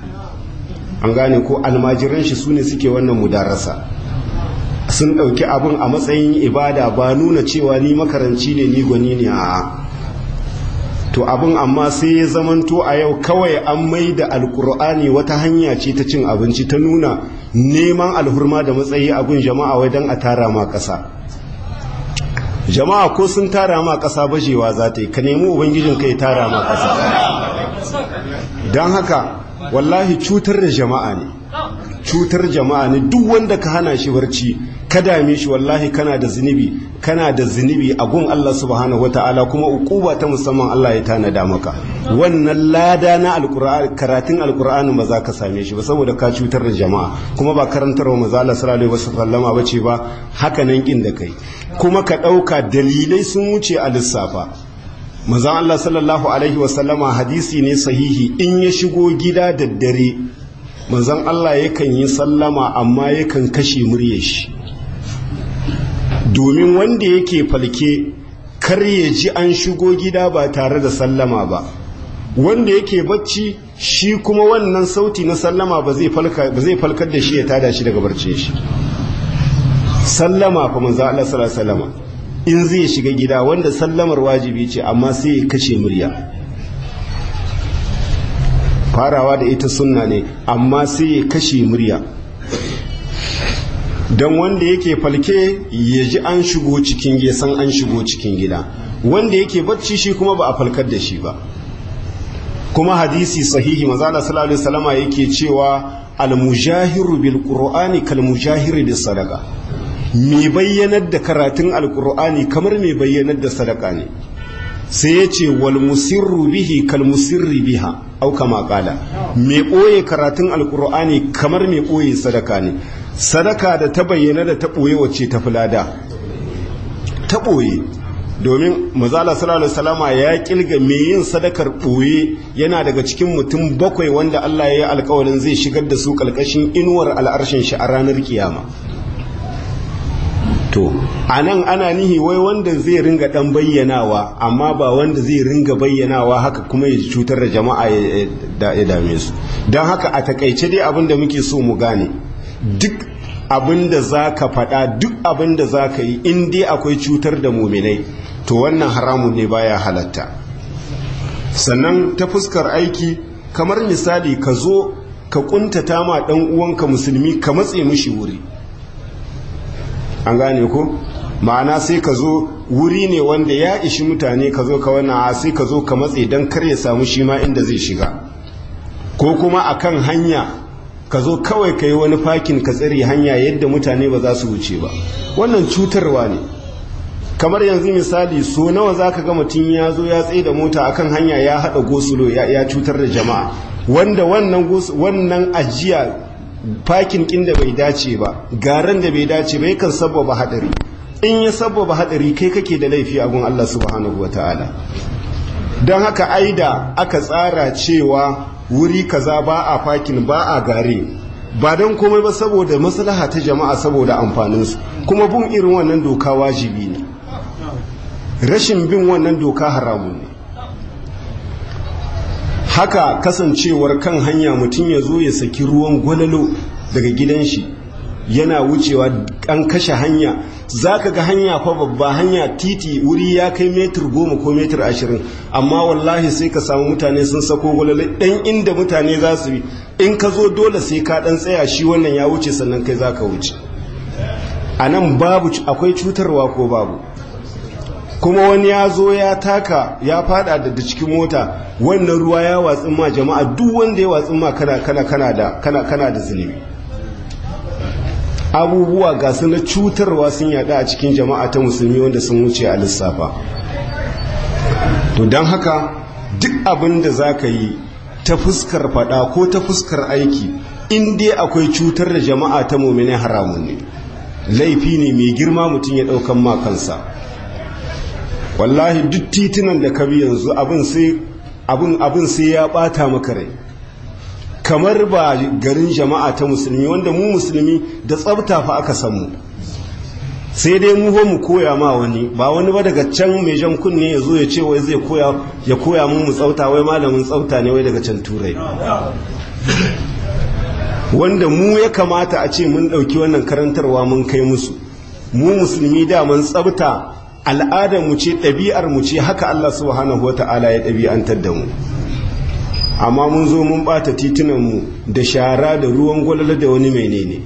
an gane ko almajiran shi su ne suke wannan mudarasa, sun ɗauki abin a matsayin ibada, ba nuna cewa ni makaranci ne ni gwani ne a to abin amma sai ya zamanto a yau kawai an mai da alkur'ani wata hanya ce ta cin abinci ta nuna neman alhurma da matsayi a gun jama'a wai don a tara ma ƙasa. Jama'a ko sun tara ma ƙasa bajewa za ta yi, ka nemi ubangijin kai tara ma ƙasa. Don haka wallahi cutar da jama'a ne, cutar jama'a ne. Duk wanda ka hana shi barci ka dame shi, wallahi kana da zunubi, kana da zunubi a gun Allah subhanahu wataala, kuma ukuba ta musamman Allah ya tanada maka. Wannan lada na alqur'ani, karatun alqur'ani ba za ka same shi ba saboda ka cutar da jama'a, kuma ba karantarwa manzo Allah sallallahu alaihi wasallam bace ba, haka nan kin da kai. Kuma ka dauka dalilai sun wuce a lissafa. Manzo Allah sallallahu alaihi wasallama hadisi ne sahihi, in ya shigo gida da dare manzon Allah yakan yi sallama amma yakan kashe muryar shi, domin wanda yake falke kar ya ji an shigo gida ba tare da sallama ba. Wanda yake bacci shi kuma wannan sauti na sallama ba zai falka ba zai falkar da shi ya tada shi daga barcin shi. Sallama fa manzo Allah sallallahu alaihi wasallama in zai shiga gida, wanda sallamar wajibi ce amma sai ya kashe murya. Farawa da ita sunna ne amma sai ya kashe murya, don wanda yake falke ya ji an shigo cikin ya san an shigo cikin gida, wanda yake bacci shi kuma ba a falkar da shi ba. Kuma hadisi sahihi manzo Allah sallallahu alaihi wasallama yake cewa al-mujahiru bil qur'ani kal mujahiri bis sadaqa, mai bayyanar da karatun alqur'ani kamar mai bayyanar da sadaka ne. Sai ya ce wal musirru bihi kal musirri biha, au kama kala, mai ɓoye karatun alkur'ani kamar mai ɓoye sadaka ne. Sadaka da ta bayyana da ta ɓoye wacce ta fulada ta ɓoye, domin mazala sallallahu alaihi wasallama ya kilga mai yin sadakar ɓoye yana daga cikin mutum bakwai wanda Allah ya yi alkawarin zai shigar da su kalkashin inuwar al'arshin shi a ranar kiyama. To a nan ana nihi wai wanda zai ringa dan bayyanawa, amma ba wanda zai ringa bayyanawa haka kuma ya cutar da jama'a ya dame su. Don haka a takaice dai abin da muke so mu gane, duk abin da za ka faɗa, duk abin da za ka yi, in dai akwai cutar da muminai, to wannan haramun ne baya halatta. Sannan ta fuskar aiki, kamar misali ka zo ka kuntata ma ɗan uwanka musulmi ka matse mishi wuri. An gane ko? Ma'ana sai ka zo wuri ne wanda ya ishi mutane, ka zo ka wannan sai ka zo ka matse don kar ya samu shi ma inda zai shiga. Ko kuma akan hanya ka zo kawai ka yi wani fakin ka tsare hanya yadda mutane ba za su wuce ba. Wannan cutarwa ne. Kamar yanzu misali, so nawa za ka ga mutum ya zo ya tsaye da mota akan hanya ya haɗa gosulo ya cutar da jama'a, wanda wannan wannan ajiya fakin kin da bai dace ba, garan da bai dace ba yakan sabbaba hadari. In ya sabbaba hadari kai kake da laifi a gun Allah subhanahu wataala. Don haka aida aka tsara cewa wuri kaza ba a fakin ba a gare, ba don komai ba saboda maslaha ta jama'a, saboda amfaninsu. Kuma bin irin wannan doka wajibi ne, rashin bin wannan doka haramun ne. Haka kasancewar kan hanya mutum ya zo ya saki ruwan gwalalo daga gidan shi yana wucewa, an kashe hanya. Za ka ga hanya fa babba hanya, titi wuri ya kai metir goma ko metir ashirin, amma wallahi sai ka samu mutane sun sako gwalalo ɗan inda mutane za su yi, in ka zo dole sai ka ɗan tsaya shi wannan ya wuce sannan kai za ka wuce. A nan babu, akwai cutarwa ko babu? Kuma wani ya zo ya taka ya fada da cikin mota, wannan ruwa ya watsin ma jama'a, duk wanda ya watsin ma kana kana kana da kana kana da zunubi. Abubuwa ga su na cutarwa sun yada a cikin jama'a ta musulmi wanda sun wuce a lissafa. To don haka duk abin da za ka yi ta fuskar fada ko ta fuskar aiki, in dai akwai cutar da jama'a ta mu'mini, haramun ne, laifi ne mai girma mutum ya daukan ma kansa. Wallahi duk titunan da ka bi yanzu abin sai abin abin sai ya bata maka rai, kamar ba garin jama'a ta musulmi, wanda mu musulmi da tsafta fa aka san mu. Sai dai mu ho mu koya ma wani, ba wani ba daga can mai jan kunne ya zo ya ce wai zai koya ya koya mu mu tsafta, wai malamin tsafta ne wai daga can turai. Wanda mu ya kamata a ce mun dauki wannan karantarwa mun kai musu. Mu musulmi da mun tsafta al'adar mu ce ɗabi'ar mu ce haka Allah subhanahu wata'ala ya ɗabi'antar da mu amma mun zo mun bata titunan mu da shara da ruwan gwalala da wani menene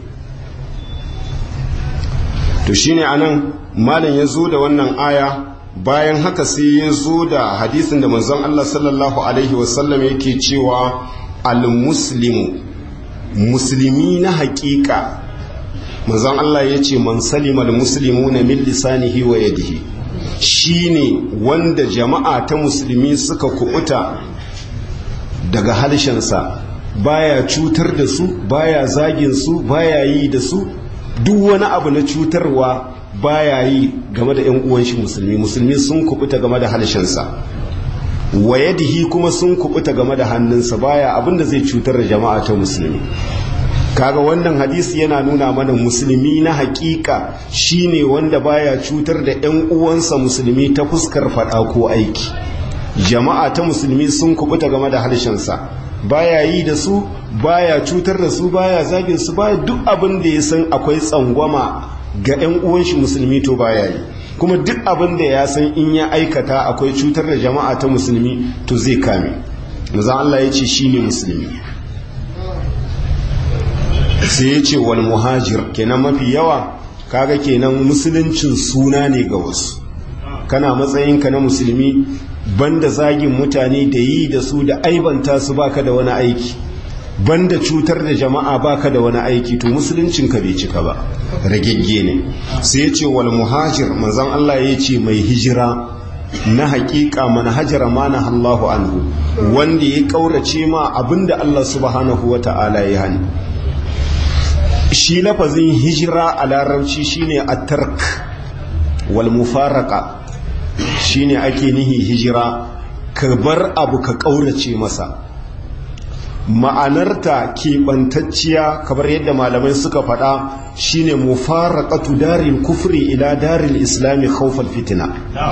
to shine anan malam ya zo da wannan aya bayan haka sai ya zo da hadisin da manzon Allah sallallahu alaihi wasallam yake cewa al-muslimu musulmi na haƙiƙa manzon Allah ya ce man salima al-muslimuna min lisanihi wa yadihi shine wanda jama'a ta musulmi suka kubuta daga halshensa baya cutar da su baya zagin su baya yi da su duk wani abu na cutarwa baya yi game da 'yan uwan shi musulmi musulmi sun kubuta game da halshensa wa yadihi kuma sun kubuta game da hannunsa baya abinda zai cutar da jama'a ta musulmi kaga wannan hadisi yana nuna mana musulmi na hakika shine wanda baya cutar da 'yan uwansa musulmi ta fuskar fada ko aiki jama'a ta musulmi sun kubuta game da harshensa baya yi da su baya cutar da su baya zagin su baya duk abin da ya san akwai tsangwama ga 'yan uwan shi musulmi to baya yi kuma duk abin da ya san in ya aikata akwai cutar da jama'a ta musulmi to zai kame manzon Allah ya ce shine musulmi sai ya ce wal muhajir kenan mafi yawa kaga kenan musuluncin suna ne ga wasu kana matsayinka na musulmi banda zagin mutane da yi da su da aibanta su baka da wani aiki banda cutar da jama'a baka da wani aiki to musuluncinka bai cika ba ragegge ne sai ya ce wal muhajir manzon Allah ya ce mai hijira na haƙiƙa man hajara mana Allahu anhu wanda ya kaurace ma abinda Allah subhanahu wata'ala ya hani shi lafazin hijira a larabci shine at-tark wal mufaraqa shine ake nihi hijira ka bar abu ka kaurace masa ma'anarta keɓantacciya kamar yadda malamai suka faɗa shine mufaraqatu daril kufri ila daril islami khawfal fitina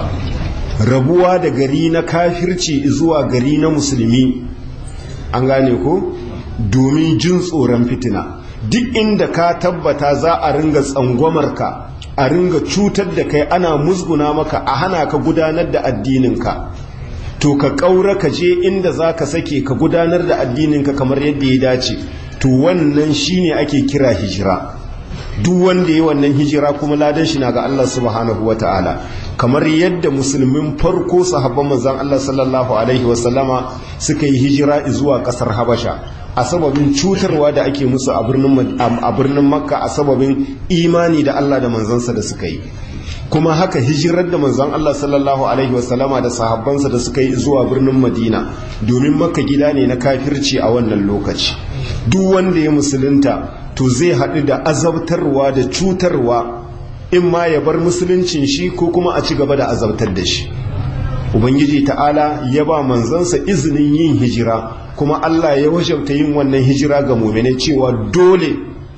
rabuwa da gari na kafirci zuwa gari na musulmi an gane ko domin jin tsoron fitina duk inda ka tabbata za a ringa tsangwamarka a ringa cutar da kai ana musguna maka a hana ka gudanar da addininka to ka ƙaura ka je inda za ka sake ka gudanar da addininka kamar yadda ya dace to wannan shine ake kira hijira duk wanda ya wannan hijira kuma ladan shi na ga Allah subhanahu wata'ala kamar yadda musulmin farko sahabban manzon Allah sallallahu alaihi wasallama suka yi hijira zuwa ƙasar Habasha a sababin cutarwa da ake musu a birnin Makka a sababin imani da Allah da manzansa da suka yi kuma haka hijirar da manzon Allah sallallahu alaihi wasallama da sahabbansa da suka yi zuwa birnin Madina domin Makka gida ne na kafirci a wannan lokaci duk wanda ya musulunta to zai haɗu da azabtarwa da cutarwa in ma ya bar musuluncin shi ko kuma a ci gaba da azabtar da shi ubangiji ta'ala ya ba manzansa izinin yin hijira kuma Allah ya wajabta yin wannan hijira ga mu'minai cewa dole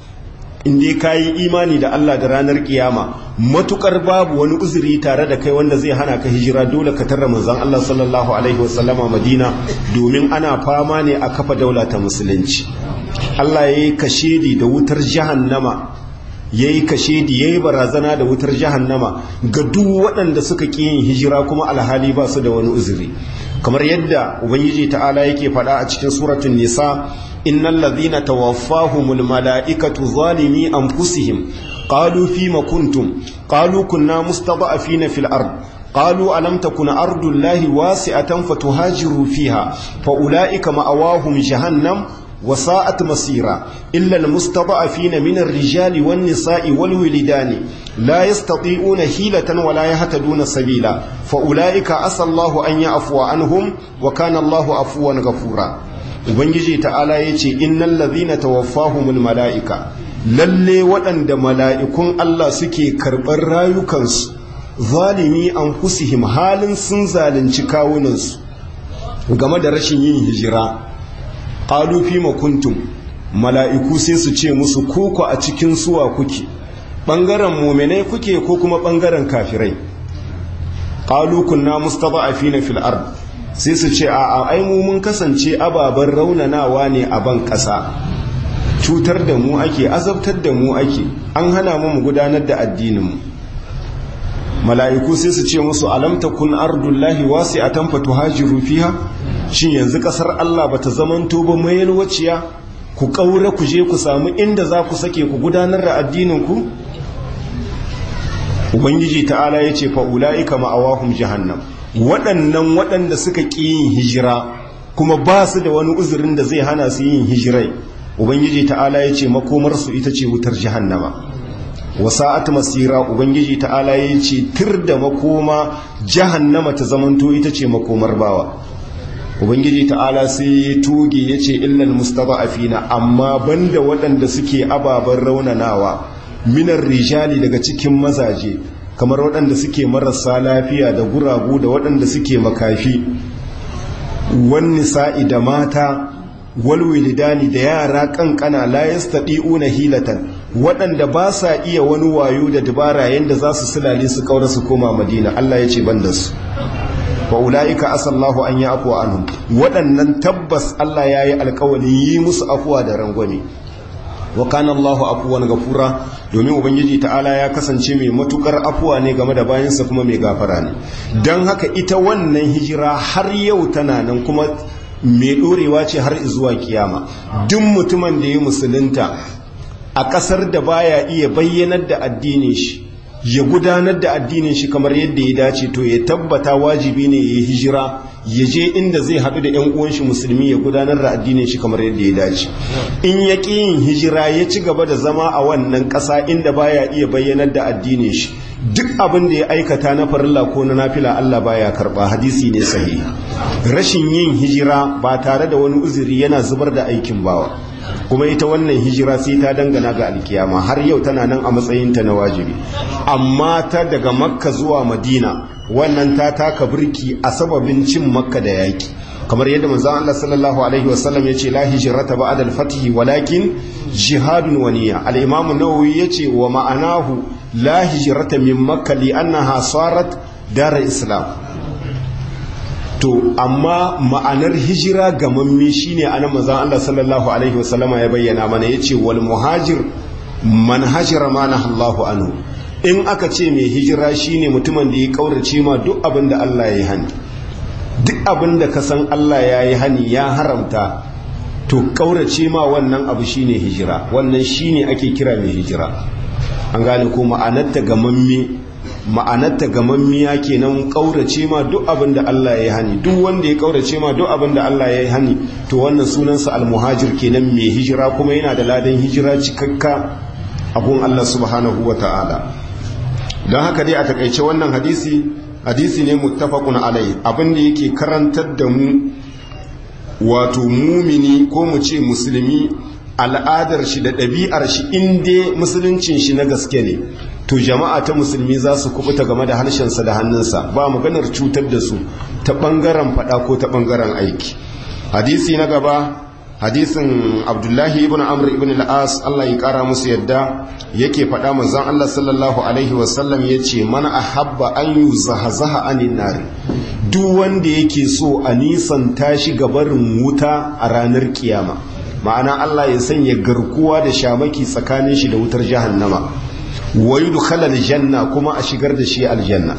inda ka yi imani da Allah da ranar kiyama matukar babu wani uzuri tare da kai wanda zai hana ka hijira dole ka tarra manzon Allah sallallahu alaihi wasallama Madina domin ana fama ne a kafa daula ta musulunci Allah ya yi kashedi da wutar jahannama ya yi kashedi ya yi barazana da wutar jahannama ga duk waɗanda suka ƙi yin hijira kuma alhali ba su da wani uzuri kamar yadda ubangiji ta'ala yake faɗa a cikin suratun nisa innal ladhina tawaffahumul mala'ikatu zalimi anfusihim qalu fima kuntum qalu kunna mustada'afina fil ard qalu alam takun ardullahi wasi'atan fatuhajiru fiha fa ulaika ma'awahum jahannam وساءت مسيرا إلا المستضعفين من الرجال والنساء والولدان لا يستطيعون حيلة ولا يهتدون سبيلا فأولئك عسى الله أن يعفو عنهم وكان الله عفوا غفورا ubangiji ta'ala yace innal ladhina tawaffahumul malaika lalle waɗanda mala'ikun Allah suke karɓar rayukansu zalimi anfusihim halin sun zalunci kawunansu game da rashin yin hijira qalu fima kuntum mala'iku sai su ce musu koko a cikin suwa kuke bangaren mu'minai kuke ko kuma bangaren kafirai qalu kunna mustada'afina fil ard sai su ce a ai mu mun kasance ababan raunanawa ne a ban kasa cutar da mu ake azabtar da mu ake an hana mu mu gudanar da addinin mu mala'iku sai su ce musu alam takun ardullahi wasi'atan fatuhajiru fiha, shin yanzu kasar Allah bata zamanto ba mai yalwaciya ku kaura ku je ku samu inda za ku sake ku gudanar da addinin ku? Ubangiji ta'ala yace fa ulaika ma'awahum jahannam, waɗannan waɗanda suka ƙi yin hijira kuma ba su da wani uzurin da zai hana su yin hijirai, Ubangiji ta'ala yace makomar su ita ce wutar jahannama. wasa'at masira, Ubangiji ta'ala yace tir da makoma jahannama ta zamanto ita ce makomar bawa. Ubangiji ta'ala sai ya toge yace illal mustada'afina, amma banda waɗanda suke ababen raunanawa minar rijali daga cikin mazaje, kamar waɗanda suke marasa lafiya da guragu da waɗanda suke makafi, wan nisa'i da mata, wal wilidani da yara kankana la yastati'una hilatan, waɗanda ba sa iya wani wayo da dabara yanda za su sulale su kaura su koma Madina. Allah ya ce banda su, wa ulaika asallahu an ya'fu anhum, waɗannan tabbas Allah yayi alƙawarin yi musu afuwa da rangwame. Wa kana Allahu afuwan gafura, domin Ubangiji ta'ala ya kasance mai matukar afuwa ne game da bayansa kuma mai gafara ne. Don haka ita wannan hijira har yau tana nan kuma mai ɗorewa ce har zuwa kiyama. Duk mutumin da ya musulunta a ƙasar da baya iya bayyanar da addinin shi, ya gudanar da addinin shi kamar yadda ya dace, to ya tabbata wajibi ne ya hijira, ya je inda zai haɗu da 'yan uwan shi musulmi ya gudanar da addinin shi kamar yadda ya dace. In ya ƙi yin hijira ya ci gaba da zama a wannan ƙasa inda baya iya bayyanar da addinin shi, duk abin da ya aikata na farilla ko na nafila Allah baya karɓa. Hadisi ne sahihi. Rashin yin hijira ba tare da wani uzuri yana zubar da aikin bawa, kuma ita wannan hijira sai ta dangana ga alkiyama, har yau tana nan a matsayinta na wajibi. Amma ta daga Makka zuwa Madina, wannan ta taka birki a sababin cin Makka da yaki, kamar yadda manzon Allah sallallahu alaihi wasallam yace la hijrata ba'da al-fath walakin jihadun wa niyya. Al-Imam an-Nawawi yace wa ma'anahu la hijrata min Makka li annaha sarat dar islam. To amma ma'anar hijira ga mamme shine anan manzon Allah sallallahu alaihi wasallama ya bayyana mana, yace wal muhajir man hajara ma nahallahu anhu. In aka ce mai hijira shine mutumin da ya kaurace ma duk abin da Allah ya yi hani, duk abin da ka san Allah ya yi hani ya haramta, to kaurace ma wannan abu shine hijira. Wannan shine ake kira mai hijira. An gane ko ma'anarta ga mamme, ma'anarta ga mammiya kenan kaurace ma duk abin da Allah ya yi hani. Duk wanda ya kaurace ma duk abin da Allah ya yi hani, to wannan sunansa almuhajir kenan, mai hijira, kuma yana da ladan hijira cikakka abun Allah subhanahu wa ta'ala. Don haka dai a takaice wannan hadisi hadisi ne muttafaqun alai, abin da yake karantar da mu wato mumini ko mu ce musulmi, al'adar shi da ɗabi'ar shi inda musuluncin shi na gaske ne, to jama'a ta musulmi za su kubuta game da harshensa da hannunsa, ba maganar cutar da su ta ɓangaren faɗa ko ta ɓangaren aiki. Hadisi na gaba, hadisin Abdullahi ibn Amr ibn al-As, Allah ya kara musu yadda, yake faɗa manzon Allah sallallahu alaihi wasallam yace man ahabba an yuzahzaha anin nar, duk wanda yake so a nisan tashi gabarin wuta a ranar kiyama, ma'ana Allah ya sanya garkuwa da shamaki tsakanin shi da wutar jahannama, wa yudkhala aljanna, kuma a shigar da shi aljanna,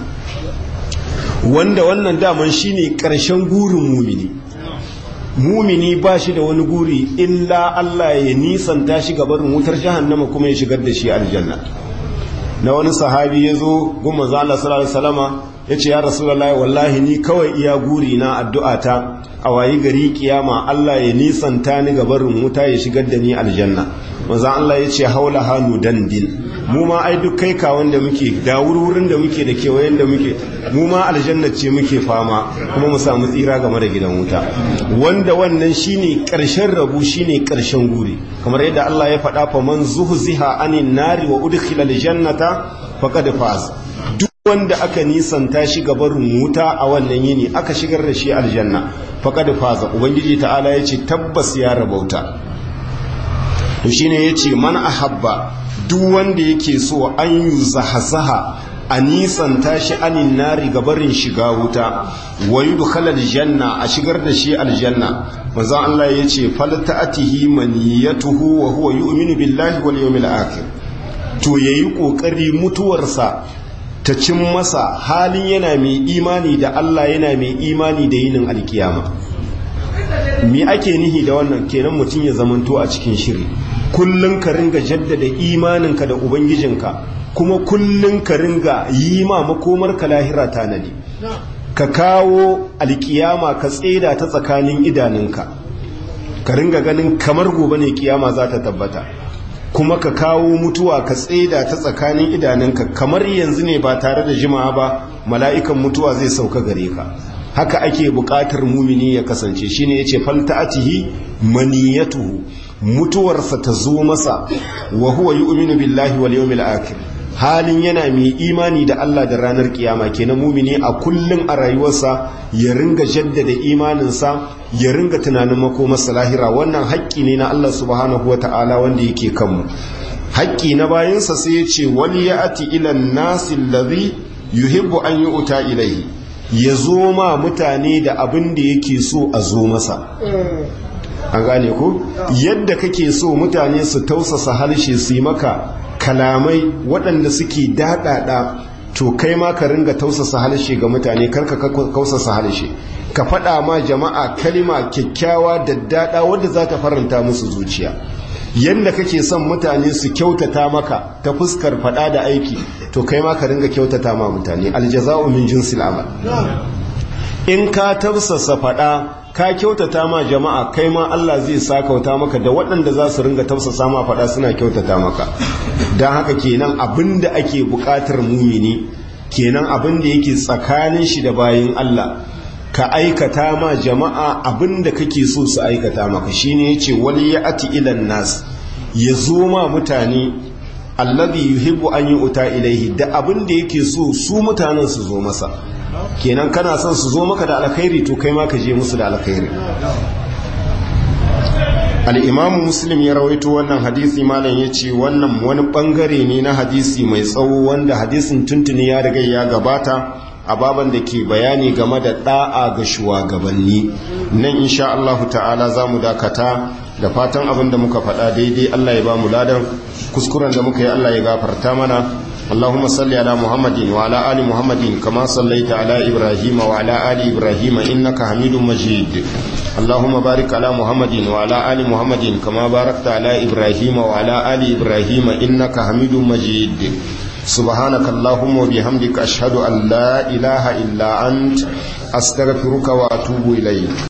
wanda wannan daman shine karshen gurin mumini. Mumini ba shi da wani guri illa Allah ya nisanta shi gabarin wutar jahannama kuma ya shigar da shi aljanna. Na wani sahabi ya zo gun manzo Allah sallallahu alaihi wasallama yace ya rasulullahi wallahi ni kawai iya guri na addu'ata a wayi gari kiyama Allah ya nisanta ni gabarin wuta ya shigar da ni aljanna. Manzo Allah yace haula hanu dandil, mu ma ai duk kai ka wanda muke da wurin da muke da kewayen da muke, mu ma aljanna ce muke fama kuma mu samu tsira game da gidan wuta, wanda wannan shine karshen rabu, shine karshen guri, kamar yadda Allah ya faɗa fa man zuhziha anin nari wa udkhila aljannata faqad faz. Duk wanda aka nisanta shi gabarin wuta a wannan yini aka shigar da shi aljanna faqad faza, ubangiji ta'ala yace tabbas ya rabauta. To shine yace man ahabba, duk wanda yake so an yuzahzaha a nisanta shi anin nari gabarin shiga wuta, wa yudkhala aljanna, a shigar da shi aljanna. Manzo Allah yace falta'atihi maniyatuhu wa huwa yu'minu billahi wal yawmil akhir, to yayi kokari mutuwarsa ta cin masa halin yana mai imani da Allah yana mai imani da yinin alkiyama. Me ake nihi da wannan? Kenan mutum ya zamanto a cikin shiri, kullum ka ringa jaddada imaninka da ubangijinka, kuma kullum ka ringa yi ma makomarka lahira tanadi, ka kawo alkiyama ka tseda ta tsakanin idanunka, ka ringa ganin kamar gobe ne kiyama za ta tabbata, kuma ka kawo mutuwa ka tseda ta tsakanin idanunka kamar yanzu ne ba tare da jimawa ba mala'ikan mutuwa zai sauka gare ka. Haka ake buƙatar mumini ya kasance. Shine yace falta'atihi maniyatuhu, mutuwarsa ta zo masa wa huwa yu'minu billahi wal yawmil akhir, halin yana mai imani da Allah da ranar kiyama. Kenan mumini a kullun a rayuwarsa ya ringa jaddada imaninsa, ya ringa tunanin makomarsa lahira. Wannan haƙƙi ne na Allah subhanahu wata'ala wanda yake kanmu. Haƙƙi na bayansa sai ya ce wal ya'ti ila nasi allazi yuhibbu an yu'ta ilayhi, ya zo ma mutane da abin da yake so a zo masa. An gane ku? Yadda kake so mutane su tausasa harshe su yi maka kalamai waɗanda suke daɗaɗa, to kai ma ka ringa tausasa harshe ga mutane, karka kausasa harshe, ka faɗa ma jama'a kalima kyakkyawa da daɗa wadda za ta faranta musu zuciya. Yadda kake son mutane su kyautata maka ta fuskar faɗa da aiki, to kai ma ka ringa kyautata ma mutane. Aljaza'u min jinsil amal. In ka tausasa faɗa ka kyautata ma jama'a, kai ma Allah zai sakauta maka da waɗanda za su ringa tausasa ma faɗa suna kyautata maka. Don haka kenan abinda ake buƙatar mumini, kenan abinda yake tsakanin shi da bayin Allah, ka aikata ma jama'a abinda kake so su aikata maka. Shine yace wali ya'ti ila nas, ya zo ma mutane alladhi yuhibbu an yu'ta ilaihi, da abinda yake so su mutanen su zo masa. Kenan kana son su zo maka da alkhairi, to kai ma ka je musu da alkhairi. Al-Imam Muslim ya rawaito wannan hadisi. Malam yace wannan wani bangare ne na hadisi mai tsawo wanda hadisin tuntuni ya riga ya gabata a baban da ke bayani game da da'a ga shugabanni. Nan insha Allah ta'ala za mu dakata, da fatan abin da muka faɗa daidai Allah ya ba mu ladan, kuskuren da muka yi Allah ya gafarta mana. اللهم صل على محمد وعلى آل محمد كما صليت على إبراهيم وعلى آل إبراهيم إنك حميد مجيد. اللهم بارك على محمد وعلى آل محمد كما باركت على إبراهيم وعلى آل إبراهيم إنك حميد مجيد. سبحانك اللهم وبحمدك أشهد أن لا إله إلا أنت أستغفرك وأتوب إليك.